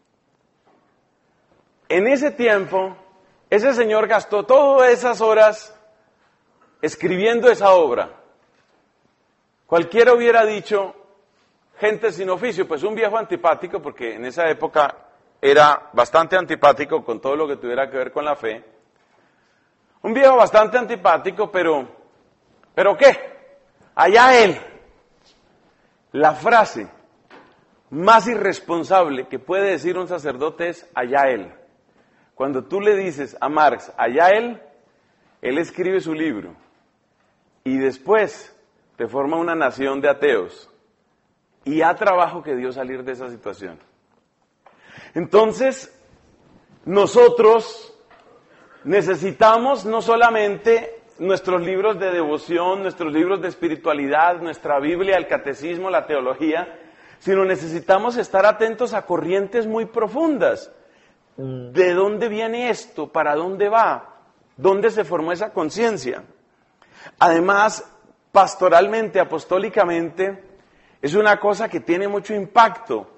En ese tiempo, ese señor gastó todas esas horas escribiendo esa obra. Cualquiera hubiera dicho, gente sin oficio, pues un viejo antipático, porque en esa época era bastante antipático con todo lo que tuviera que ver con la fe. Un viejo bastante antipático, pero ¿qué? Allá él. La frase más irresponsable que puede decir un sacerdote es allá él. Cuando tú le dices a Marx, allá él escribe su libro y después te forma una nación de ateos y ha trabajo que dio salir de esa situación. Entonces, nosotros necesitamos no solamente nuestros libros de devoción, nuestros libros de espiritualidad, nuestra Biblia, el catecismo, la teología, sino necesitamos estar atentos a corrientes muy profundas. ¿De dónde viene esto? ¿Para dónde va? ¿Dónde se formó esa conciencia? Además, pastoralmente, apostólicamente, es una cosa que tiene mucho impacto.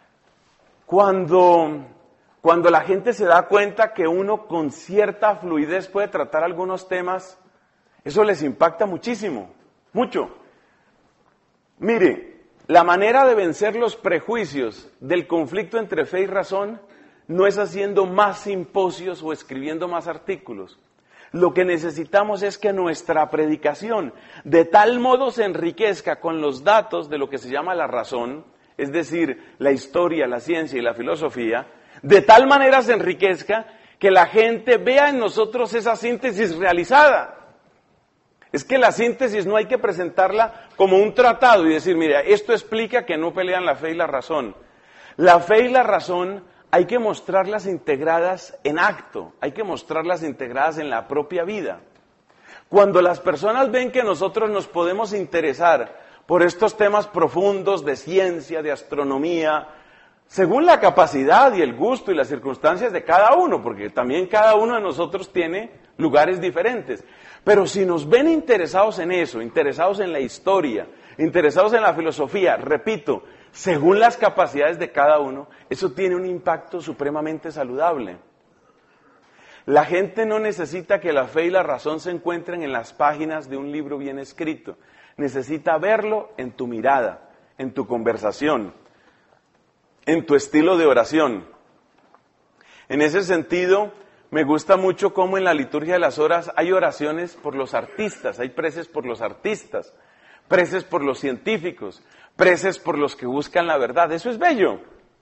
Cuando la gente se da cuenta que uno con cierta fluidez puede tratar algunos temas, eso les impacta muchísimo, mucho. Mire, la manera de vencer los prejuicios del conflicto entre fe y razón no es haciendo más simposios o escribiendo más artículos. Lo que necesitamos es que nuestra predicación de tal modo se enriquezca con los datos de lo que se llama la razón, es decir, la historia, la ciencia y la filosofía, de tal manera se enriquezca que la gente vea en nosotros esa síntesis realizada. Es que la síntesis no hay que presentarla como un tratado y decir, mira, esto explica que no pelean la fe y la razón. La fe y la razón hay que mostrarlas integradas en acto, hay que mostrarlas integradas en la propia vida. Cuando las personas ven que nosotros nos podemos interesar por estos temas profundos de ciencia, de astronomía, según la capacidad y el gusto y las circunstancias de cada uno, porque también cada uno de nosotros tiene lugares diferentes. Pero si nos ven interesados en eso, interesados en la historia, interesados en la filosofía, repito, según las capacidades de cada uno, eso tiene un impacto supremamente saludable. La gente no necesita que la fe y la razón se encuentren en las páginas de un libro bien escrito. Necesita verlo en tu mirada, en tu conversación, en tu estilo de oración. En ese sentido, me gusta mucho cómo en la liturgia de las horas hay oraciones por los artistas, hay preces por los artistas, preces por los científicos, preces por los que buscan la verdad. Eso es bello,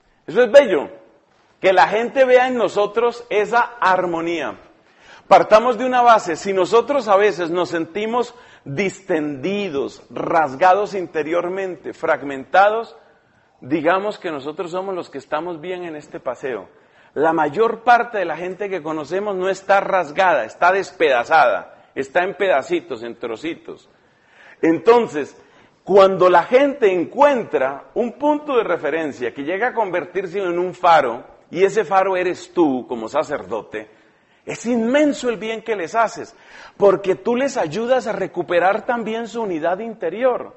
que la gente vea en nosotros esa armonía. Partamos de una base, si nosotros a veces nos sentimos distendidos, rasgados interiormente, fragmentados, digamos que nosotros somos los que estamos bien en este paseo. La mayor parte de la gente que conocemos no está rasgada, está despedazada, está en pedacitos, en trocitos. Entonces, cuando la gente encuentra un punto de referencia que llega a convertirse en un faro, y ese faro eres tú como sacerdote, es inmenso el bien que les haces, porque tú les ayudas a recuperar también su unidad interior.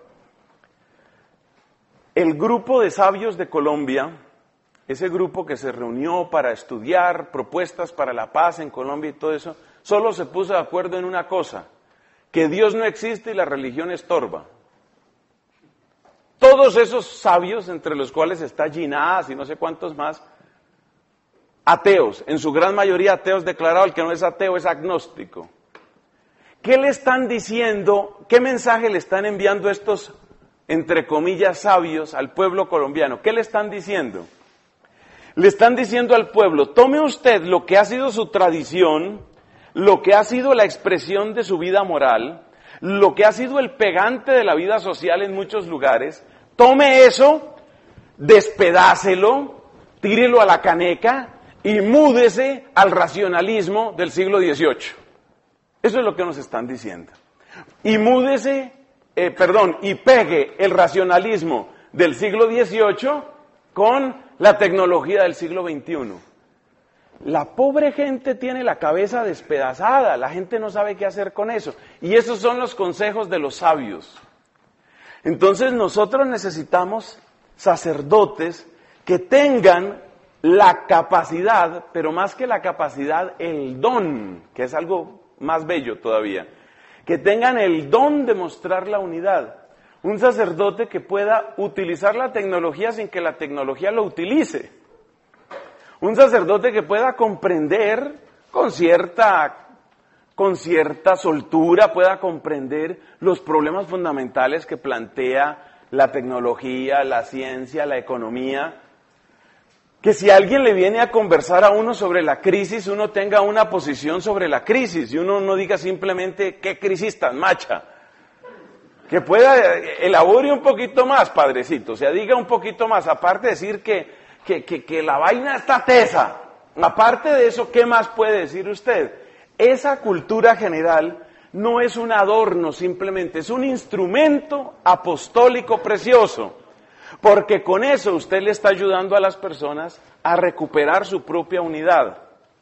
El grupo de sabios de Colombia, ese grupo que se reunió para estudiar propuestas para la paz en Colombia y todo eso, solo se puso de acuerdo en una cosa, que Dios no existe y la religión estorba. Todos esos sabios, entre los cuales está Ginás y no sé cuántos más, ateos, en su gran mayoría ateos declarados, el que no es ateo es agnóstico. ¿Qué le están diciendo, qué mensaje le están enviando estos, entre comillas, sabios al pueblo colombiano? ¿Qué le están diciendo? Le están diciendo al pueblo, tome usted lo que ha sido su tradición, lo que ha sido la expresión de su vida moral, lo que ha sido el pegante de la vida social en muchos lugares, tome eso, despedácelo, tírelo a la caneca y múdese al racionalismo del siglo XVIII. Eso es lo que nos están diciendo. Y múdese, y pegue el racionalismo del siglo XVIII con la tecnología del siglo XXI. La pobre gente tiene la cabeza despedazada, la gente no sabe qué hacer con eso. Y esos son los consejos de los sabios. Entonces nosotros necesitamos sacerdotes que tengan la capacidad, pero más que la capacidad, el don, que es algo más bello todavía, que tengan el don de mostrar la unidad. Un sacerdote que pueda utilizar la tecnología sin que la tecnología lo utilice. Un sacerdote que pueda comprender con cierta soltura, pueda comprender los problemas fundamentales que plantea la tecnología, la ciencia, la economía, que si alguien le viene a conversar a uno sobre la crisis, uno tenga una posición sobre la crisis y uno no diga simplemente qué crisis tan macha. Que pueda elabore un poquito más, padrecito, o sea, diga un poquito más, aparte de decir que la vaina está tesa. Aparte de eso, ¿qué más puede decir usted? Esa cultura general no es un adorno simplemente, es un instrumento apostólico precioso, porque con eso usted le está ayudando a las personas a recuperar su propia unidad.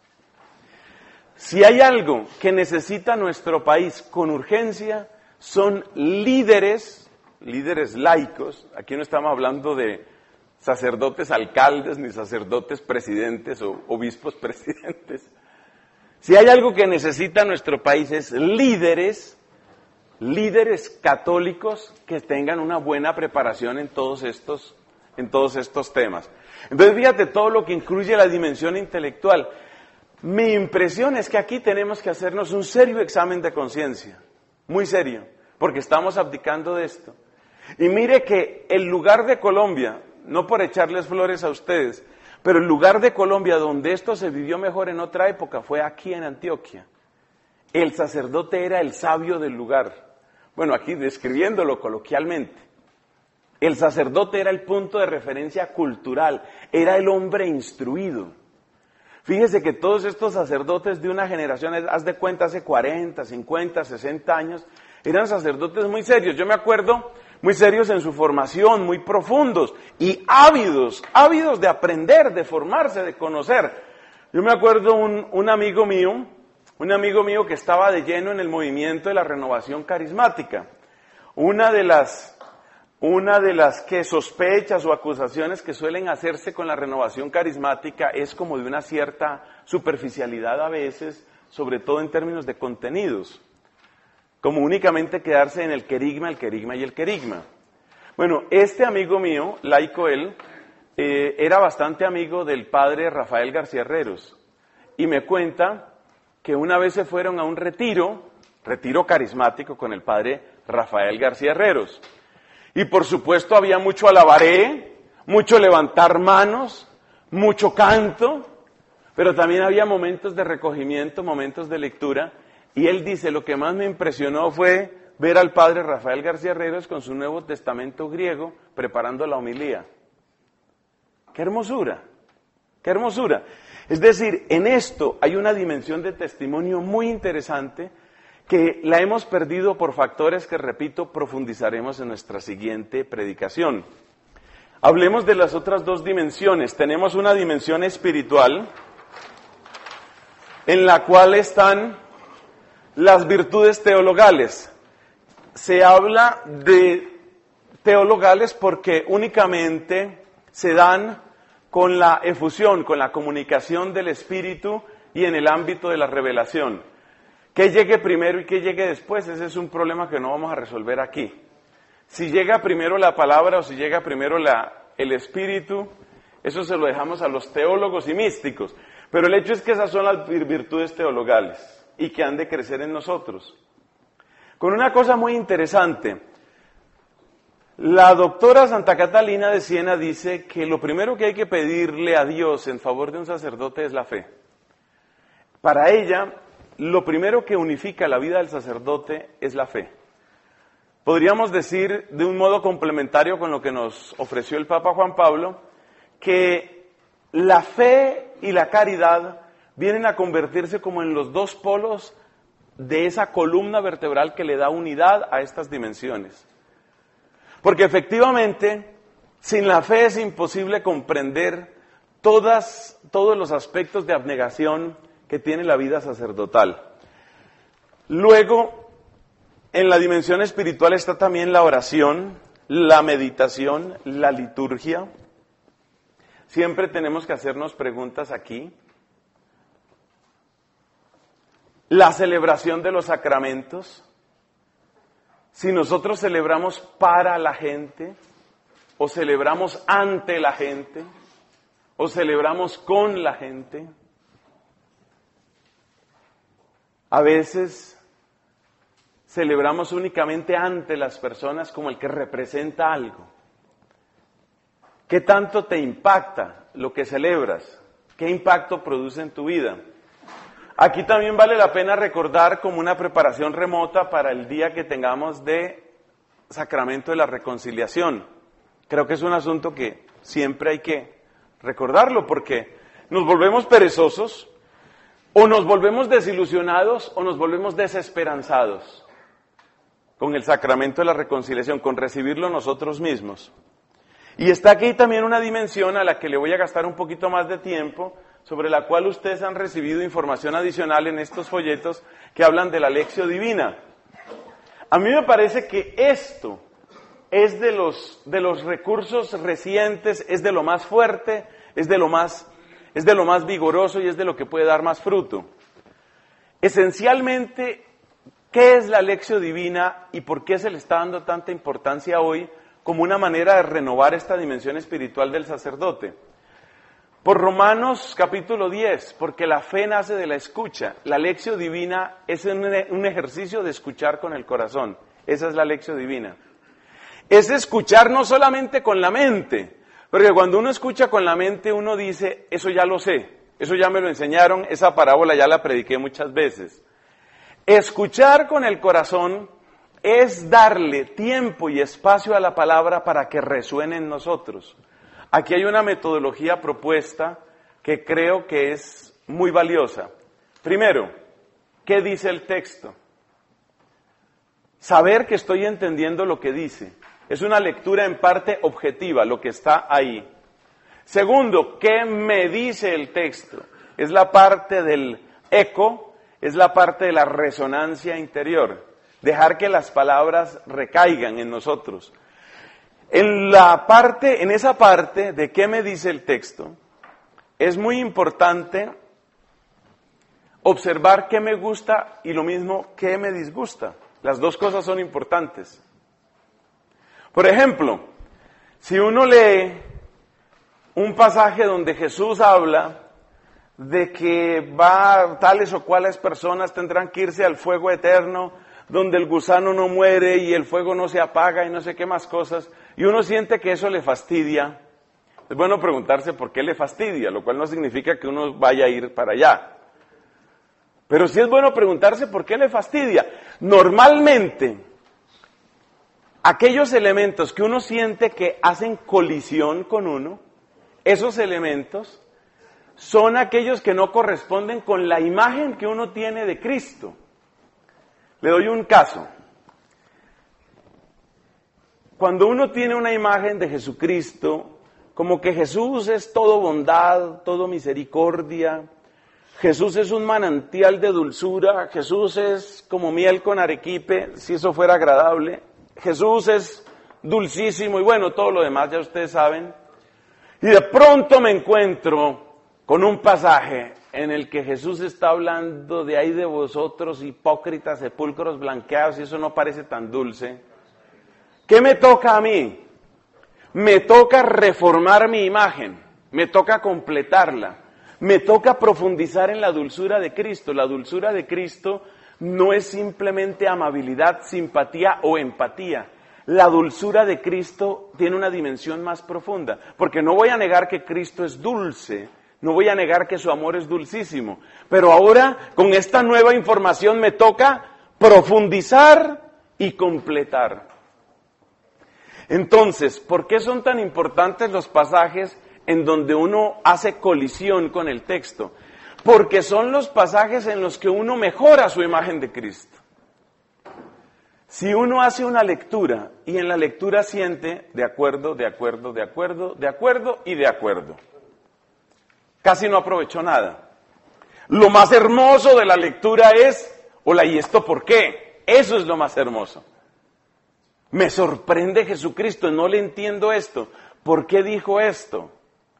Si hay algo que necesita nuestro país con urgencia, son líderes laicos. Aquí no estamos hablando de sacerdotes alcaldes, ni sacerdotes presidentes o obispos presidentes. Si hay algo que necesita nuestro país es líderes católicos que tengan una buena preparación en todos estos temas. Entonces fíjate todo lo que incluye la dimensión intelectual. Mi impresión es que aquí tenemos que hacernos un serio examen de conciencia, muy serio, porque estamos abdicando de esto. Y mire que el lugar de Colombia, no por echarles flores a ustedes, pero el lugar de Colombia donde esto se vivió mejor en otra época fue aquí en Antioquia. El sacerdote era el sabio del lugar. Bueno, aquí describiéndolo coloquialmente. El sacerdote era el punto de referencia cultural, era el hombre instruido. Fíjese que todos estos sacerdotes de una generación, haz de cuenta hace 40, 50, 60 años, eran sacerdotes muy serios. Yo me acuerdo, muy serios en su formación, muy profundos y ávidos de aprender, de formarse, de conocer. Yo me acuerdo un amigo mío que estaba de lleno en el movimiento de la renovación carismática. Una de las sospechas o acusaciones que suelen hacerse con la renovación carismática es como de una cierta superficialidad a veces, sobre todo en términos de contenidos. Como únicamente quedarse en el querigma y el querigma. Bueno, este amigo mío, laico él, era bastante amigo del padre Rafael García Herreros. Y me cuenta que una vez se fueron a un retiro carismático con el padre Rafael García Herreros. Y por supuesto había mucho alabaré, mucho levantar manos, mucho canto, pero también había momentos de recogimiento, momentos de lectura. Y él dice, lo que más me impresionó fue ver al padre Rafael García Herreros con su Nuevo Testamento griego preparando la homilía. ¡Qué hermosura! ¡Qué hermosura! Es decir, en esto hay una dimensión de testimonio muy interesante que la hemos perdido por factores que, repito, profundizaremos en nuestra siguiente predicación. Hablemos de las otras dos dimensiones. Tenemos una dimensión espiritual en la cual están las virtudes teologales. Se habla de teologales porque únicamente se dan con la efusión, con la comunicación del Espíritu y en el ámbito de la revelación. ¿Qué llegue primero y qué llegue después? Ese es un problema que no vamos a resolver aquí. Si llega primero la palabra o si llega primero el Espíritu, eso se lo dejamos a los teólogos y místicos. Pero el hecho es que esas son las virtudes teologales y que han de crecer en nosotros. Con una cosa muy interesante, la doctora Santa Catalina de Siena dice que lo primero que hay que pedirle a Dios en favor de un sacerdote es la fe. Para ella, lo primero que unifica la vida del sacerdote es la fe. Podríamos decir, de un modo complementario con lo que nos ofreció el Papa Juan Pablo, que la fe y la caridad vienen a convertirse como en los dos polos de esa columna vertebral que le da unidad a estas dimensiones. Porque efectivamente, sin la fe es imposible comprender todos los aspectos de abnegación que tiene la vida sacerdotal. Luego, en la dimensión espiritual está también la oración, la meditación, la liturgia. Siempre tenemos que hacernos preguntas aquí. La celebración de los sacramentos. Si nosotros celebramos para la gente, o celebramos ante la gente, o celebramos con la gente. A veces celebramos únicamente ante las personas como el que representa algo. ¿Qué tanto te impacta lo que celebras? ¿Qué impacto produce en tu vida? Aquí también vale la pena recordar como una preparación remota para el día que tengamos de Sacramento de la Reconciliación. Creo que es un asunto que siempre hay que recordarlo porque nos volvemos perezosos o nos volvemos desilusionados o nos volvemos desesperanzados con el Sacramento de la Reconciliación, con recibirlo nosotros mismos. Y está aquí también una dimensión a la que le voy a gastar un poquito más de tiempo, sobre la cual ustedes han recibido información adicional en estos folletos que hablan de la Lectio Divina. A mí me parece que esto es de los recursos recientes, es de lo más fuerte, es de lo más vigoroso y es de lo que puede dar más fruto. Esencialmente, ¿qué es la Lectio Divina y por qué se le está dando tanta importancia hoy como una manera de renovar esta dimensión espiritual del sacerdote? Por Romanos capítulo 10, porque la fe nace de la escucha. La Lectio Divina es un ejercicio de escuchar con el corazón. Esa es la Lectio Divina. Es escuchar no solamente con la mente, porque cuando uno escucha con la mente uno dice, eso ya lo sé, eso ya me lo enseñaron, esa parábola ya la prediqué muchas veces. Escuchar con el corazón es darle tiempo y espacio a la palabra para que resuene en nosotros. Aquí hay una metodología propuesta que creo que es muy valiosa. Primero, ¿qué dice el texto? Saber que estoy entendiendo lo que dice. Es una lectura en parte objetiva, lo que está ahí. Segundo, ¿qué me dice el texto? Es la parte del eco, es la parte de la resonancia interior. Dejar que las palabras recaigan en nosotros. En esa parte de qué me dice el texto, es muy importante observar qué me gusta y lo mismo qué me disgusta. Las dos cosas son importantes. Por ejemplo, si uno lee un pasaje donde Jesús habla de que tales o cuales personas tendrán que irse al fuego eterno, donde el gusano no muere y el fuego no se apaga y no sé qué más cosas, y uno siente que eso le fastidia, es bueno preguntarse por qué le fastidia, lo cual no significa que uno vaya a ir para allá. Pero sí es bueno preguntarse por qué le fastidia. Normalmente, aquellos elementos que uno siente que hacen colisión con uno, esos elementos son aquellos que no corresponden con la imagen que uno tiene de Cristo. Le doy un caso. Cuando uno tiene una imagen de Jesucristo, como que Jesús es todo bondad, todo misericordia, Jesús es un manantial de dulzura, Jesús es como miel con arequipe, si eso fuera agradable, Jesús es dulcísimo y bueno, todo lo demás ya ustedes saben. Y de pronto me encuentro con un pasaje en el que Jesús está hablando de ay de vosotros hipócritas, sepulcros blanqueados, y eso no parece tan dulce. ¿Qué me toca a mí? Me toca reformar mi imagen, me toca completarla, me toca profundizar en la dulzura de Cristo. La dulzura de Cristo no es simplemente amabilidad, simpatía o empatía. La dulzura de Cristo tiene una dimensión más profunda, porque no voy a negar que Cristo es dulce, no voy a negar que su amor es dulcísimo, pero ahora con esta nueva información me toca profundizar y completar. Entonces, ¿por qué son tan importantes los pasajes en donde uno hace colisión con el texto? Porque son los pasajes en los que uno mejora su imagen de Cristo. Si uno hace una lectura y en la lectura siente de acuerdo, de acuerdo, de acuerdo, de acuerdo y de acuerdo, casi no aprovechó nada. Lo más hermoso de la lectura es, hola, ¿y esto por qué? Eso es lo más hermoso. Me sorprende Jesucristo, no le entiendo esto. ¿Por qué dijo esto?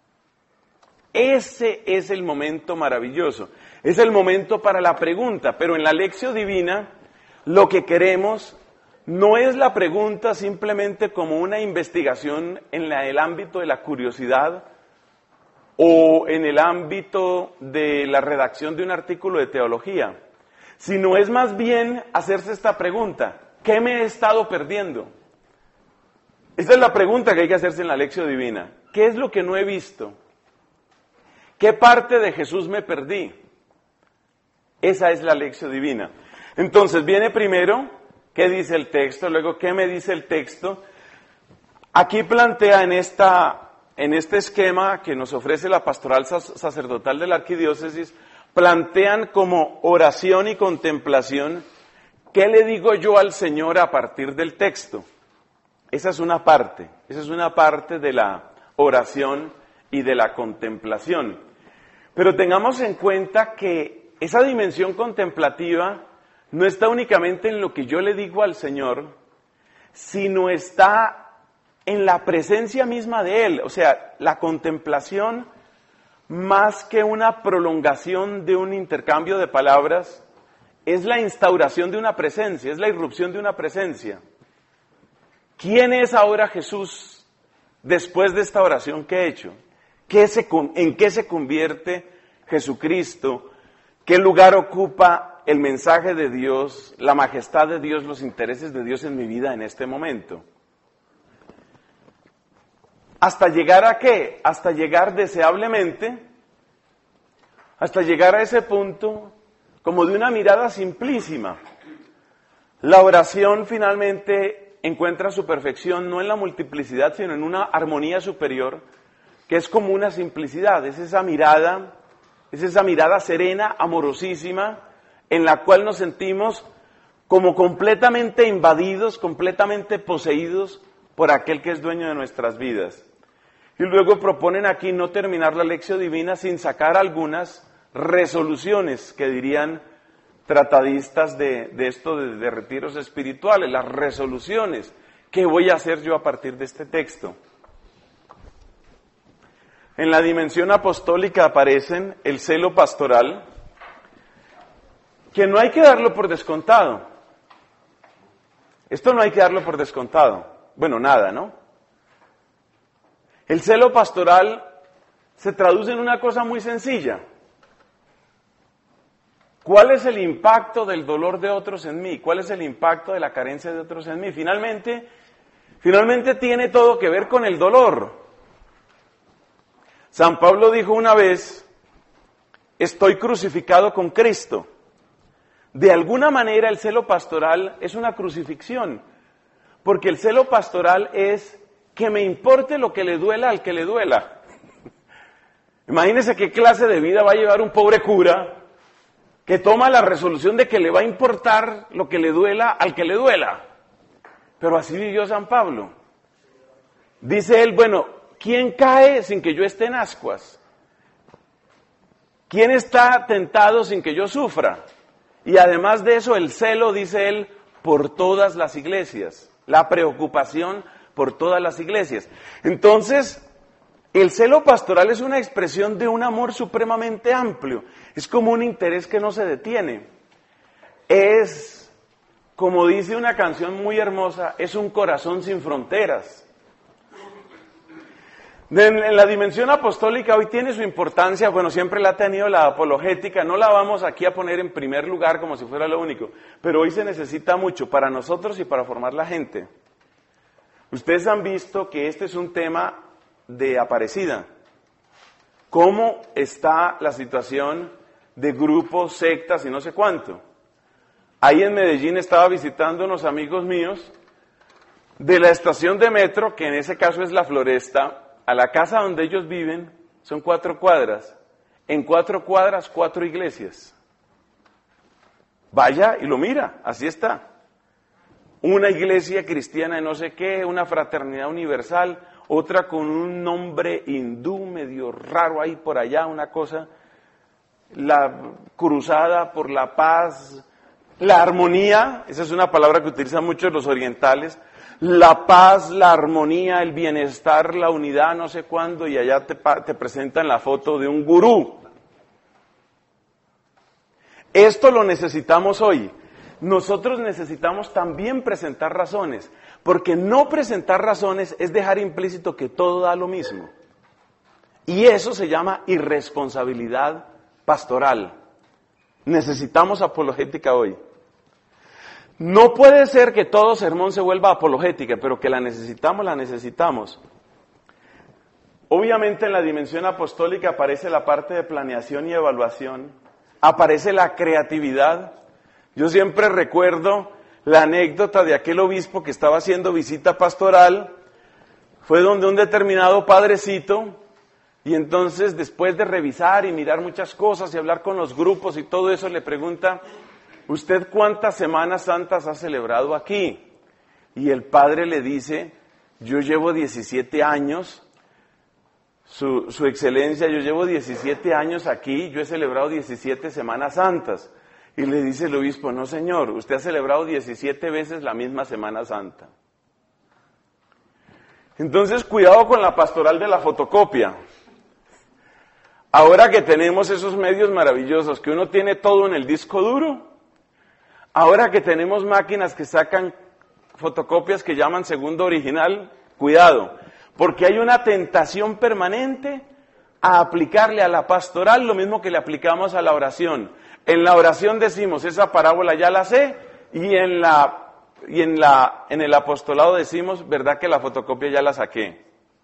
Ese es el momento maravilloso. Es el momento para la pregunta, pero en la Lectio Divina lo que queremos no es la pregunta simplemente como una investigación en el ámbito de la curiosidad o en el ámbito de la redacción de un artículo de teología, sino es más bien hacerse esta pregunta: ¿qué me he estado perdiendo? Esta es la pregunta que hay que hacerse en la lección divina. ¿Qué es lo que no he visto? ¿Qué parte de Jesús me perdí? Esa es la lección divina. Entonces viene primero, ¿qué dice el texto? Luego, ¿qué me dice el texto? Aquí plantea en este esquema que nos ofrece la pastoral sacerdotal de la arquidiócesis, plantean como oración y contemplación, ¿qué le digo yo al Señor a partir del texto? Esa es una parte de la oración y de la contemplación. Pero tengamos en cuenta que esa dimensión contemplativa no está únicamente en lo que yo le digo al Señor, sino está en la presencia misma de Él. O sea, la contemplación, más que una prolongación de un intercambio de palabras, es la instauración de una presencia, es la irrupción de una presencia. ¿Quién es ahora Jesús después de esta oración que he hecho? ¿En qué se convierte Jesucristo? ¿Qué lugar ocupa el mensaje de Dios, la majestad de Dios, los intereses de Dios en mi vida en este momento? ¿Hasta llegar a qué? Hasta llegar deseablemente, hasta llegar a ese punto como de una mirada simplísima. La oración finalmente encuentra su perfección no en la multiplicidad, sino en una armonía superior, que es como una simplicidad, es esa mirada serena, amorosísima, en la cual nos sentimos como completamente invadidos, completamente poseídos por aquel que es dueño de nuestras vidas. Y luego proponen aquí no terminar la lección divina sin sacar algunas resoluciones que dirían tratadistas de esto de retiros espirituales, las resoluciones. ¿Qué voy a hacer yo a partir de este texto? En la dimensión apostólica aparecen el celo pastoral, que no hay que darlo por descontado. Esto no hay que darlo por descontado. Bueno, nada, ¿no? El celo pastoral se traduce en una cosa muy sencilla. ¿Cuál es el impacto del dolor de otros en mí? ¿Cuál es el impacto de la carencia de otros en mí? Finalmente tiene todo que ver con el dolor. San Pablo dijo una vez, estoy crucificado con Cristo. De alguna manera el celo pastoral es una crucifixión, porque el celo pastoral es que me importe lo que le duela al que le duela. Imagínense qué clase de vida va a llevar un pobre cura que toma la resolución de que le va a importar lo que le duela al que le duela. Pero así vivió San Pablo. Dice él, bueno, ¿quién cae sin que yo esté en ascuas? ¿Quién está tentado sin que yo sufra? Y además de eso, el celo, dice él, por todas las iglesias. La preocupación por todas las iglesias. Entonces, el celo pastoral es una expresión de un amor supremamente amplio. Es como un interés que no se detiene. Es, como dice una canción muy hermosa, es un corazón sin fronteras. En la dimensión apostólica hoy tiene su importancia, bueno, siempre la ha tenido la apologética, no la vamos aquí a poner en primer lugar como si fuera lo único, pero hoy se necesita mucho para nosotros y para formar la gente. Ustedes han visto que este es un tema de Aparecida. ¿Cómo está la situación de grupos, sectas y no sé cuánto? Ahí en Medellín estaba visitando unos amigos míos de la estación de metro, que en ese caso es La Floresta, a la casa donde ellos viven, son 4 cuadras. En 4 cuadras, 4 iglesias. Vaya y lo mira, así está. Una iglesia cristiana de no sé qué, una fraternidad universal, otra con un nombre hindú medio raro ahí por allá, una cosa, la cruzada por la paz, la armonía, esa es una palabra que utilizan muchos los orientales, la paz, la armonía, el bienestar, la unidad, no sé cuándo, y allá te presentan la foto de un gurú. Esto lo necesitamos hoy. Nosotros necesitamos también presentar razones, porque no presentar razones es dejar implícito que todo da lo mismo. Y eso se llama irresponsabilidad pastoral. Necesitamos apologética hoy. No puede ser que todo sermón se vuelva apologética, pero que la necesitamos, la necesitamos. Obviamente en la dimensión apostólica aparece la parte de planeación y evaluación, aparece la creatividad. Yo siempre recuerdo la anécdota de aquel obispo que estaba haciendo visita pastoral, fue donde un determinado padrecito, y entonces después de revisar y mirar muchas cosas y hablar con los grupos y todo eso, le pregunta: ¿usted cuántas Semanas Santas ha celebrado aquí? Y el padre le dice: yo llevo 17 años, su excelencia, yo llevo 17 años aquí, yo he celebrado 17 Semanas Santas. Y le dice el obispo: no señor, usted ha celebrado 17 veces la misma Semana Santa. Entonces, cuidado con la pastoral de la fotocopia. Ahora que tenemos esos medios maravillosos, que uno tiene todo en el disco duro, ahora que tenemos máquinas que sacan fotocopias que llaman segundo original, cuidado, porque hay una tentación permanente a aplicarle a la pastoral lo mismo que le aplicamos a la oración. En la oración decimos: esa parábola ya la sé, y en el apostolado decimos: verdad que la fotocopia ya la saqué.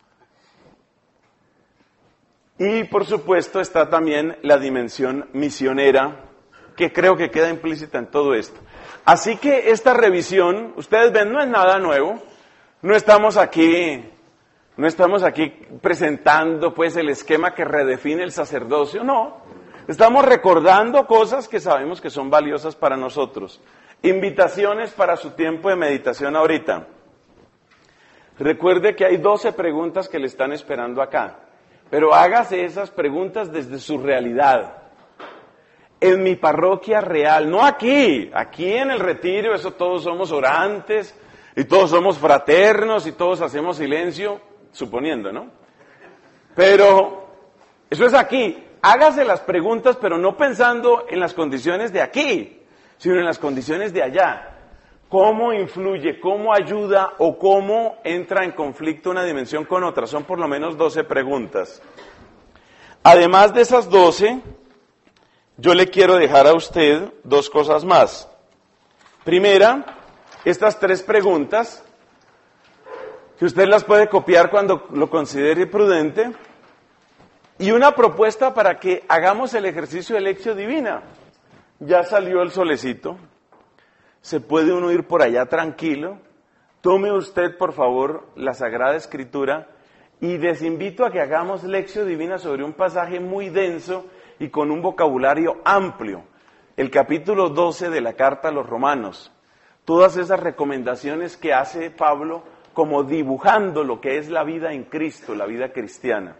Y por supuesto está también la dimensión misionera, que creo que queda implícita en todo esto. Así que esta revisión, ustedes ven, no es nada nuevo. No estamos aquí presentando pues el esquema que redefine el sacerdocio, no. Estamos recordando cosas que sabemos que son valiosas para nosotros. Invitaciones para su tiempo de meditación ahorita. Recuerde que hay 12 preguntas que le están esperando acá, pero hágase esas preguntas desde su realidad. En mi parroquia real, no aquí en el retiro, eso todos somos orantes, y todos somos fraternos, y todos hacemos silencio, suponiendo, ¿no? Pero eso es aquí. Hágase las preguntas, pero no pensando en las condiciones de aquí, sino en las condiciones de allá. ¿Cómo influye, cómo ayuda o cómo entra en conflicto una dimensión con otra? Son por lo menos 12 preguntas. Además de esas 12, yo le quiero dejar a usted 2 cosas más. Primera, estas 3 preguntas, que usted las puede copiar cuando lo considere prudente, y una propuesta para que hagamos el ejercicio de Lectio Divina. Ya salió el solecito, se puede uno ir por allá tranquilo. Tome usted, por favor, la Sagrada Escritura y les invito a que hagamos Lectio Divina sobre un pasaje muy denso y con un vocabulario amplio. El capítulo 12 de la Carta a los Romanos. Todas esas recomendaciones que hace Pablo como dibujando lo que es la vida en Cristo, la vida cristiana.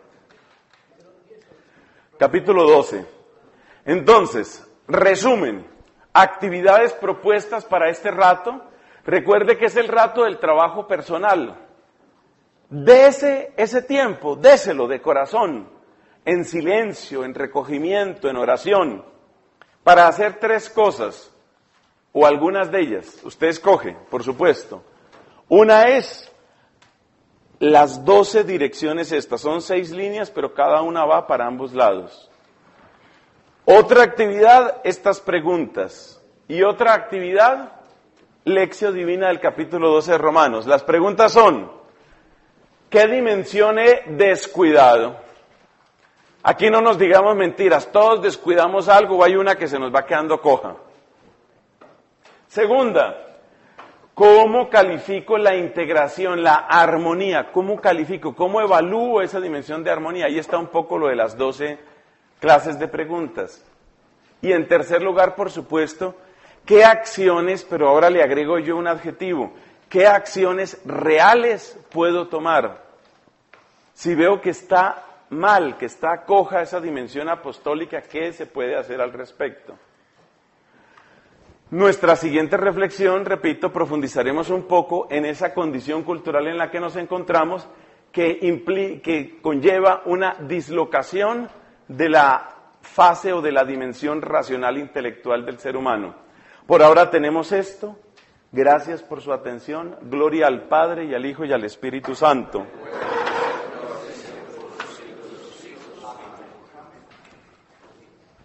Capítulo 12. Entonces, resumen, actividades propuestas para este rato. Recuerde que es el rato del trabajo personal. Dese ese tiempo, déselo de corazón, en silencio, en recogimiento, en oración, para hacer 3 cosas, o algunas de ellas. Usted escoge, por supuesto. Una es las 12 direcciones estas, son 6 líneas, pero cada una va para ambos lados. Otra actividad, estas preguntas. Y otra actividad, Lectio Divina del capítulo 12 de Romanos. Las preguntas son: ¿qué dimensión he descuidado? Aquí no nos digamos mentiras, todos descuidamos algo o hay una que se nos va quedando coja. Segunda, ¿cómo califico la integración, la armonía? ¿Cómo califico? ¿Cómo evalúo esa dimensión de armonía? Ahí está un poco lo de las 12 clases de preguntas. Y en tercer lugar, por supuesto, ¿qué acciones, pero ahora le agrego yo un adjetivo, qué acciones reales puedo tomar? Si veo que está mal, que está coja esa dimensión apostólica, ¿qué se puede hacer al respecto? Nuestra siguiente reflexión, repito, profundizaremos un poco en esa condición cultural en la que nos encontramos, que conlleva una dislocación de la fase o de la dimensión racional intelectual del ser humano. Por ahora tenemos esto. Gracias por su atención. Gloria al Padre y al Hijo y al Espíritu Santo.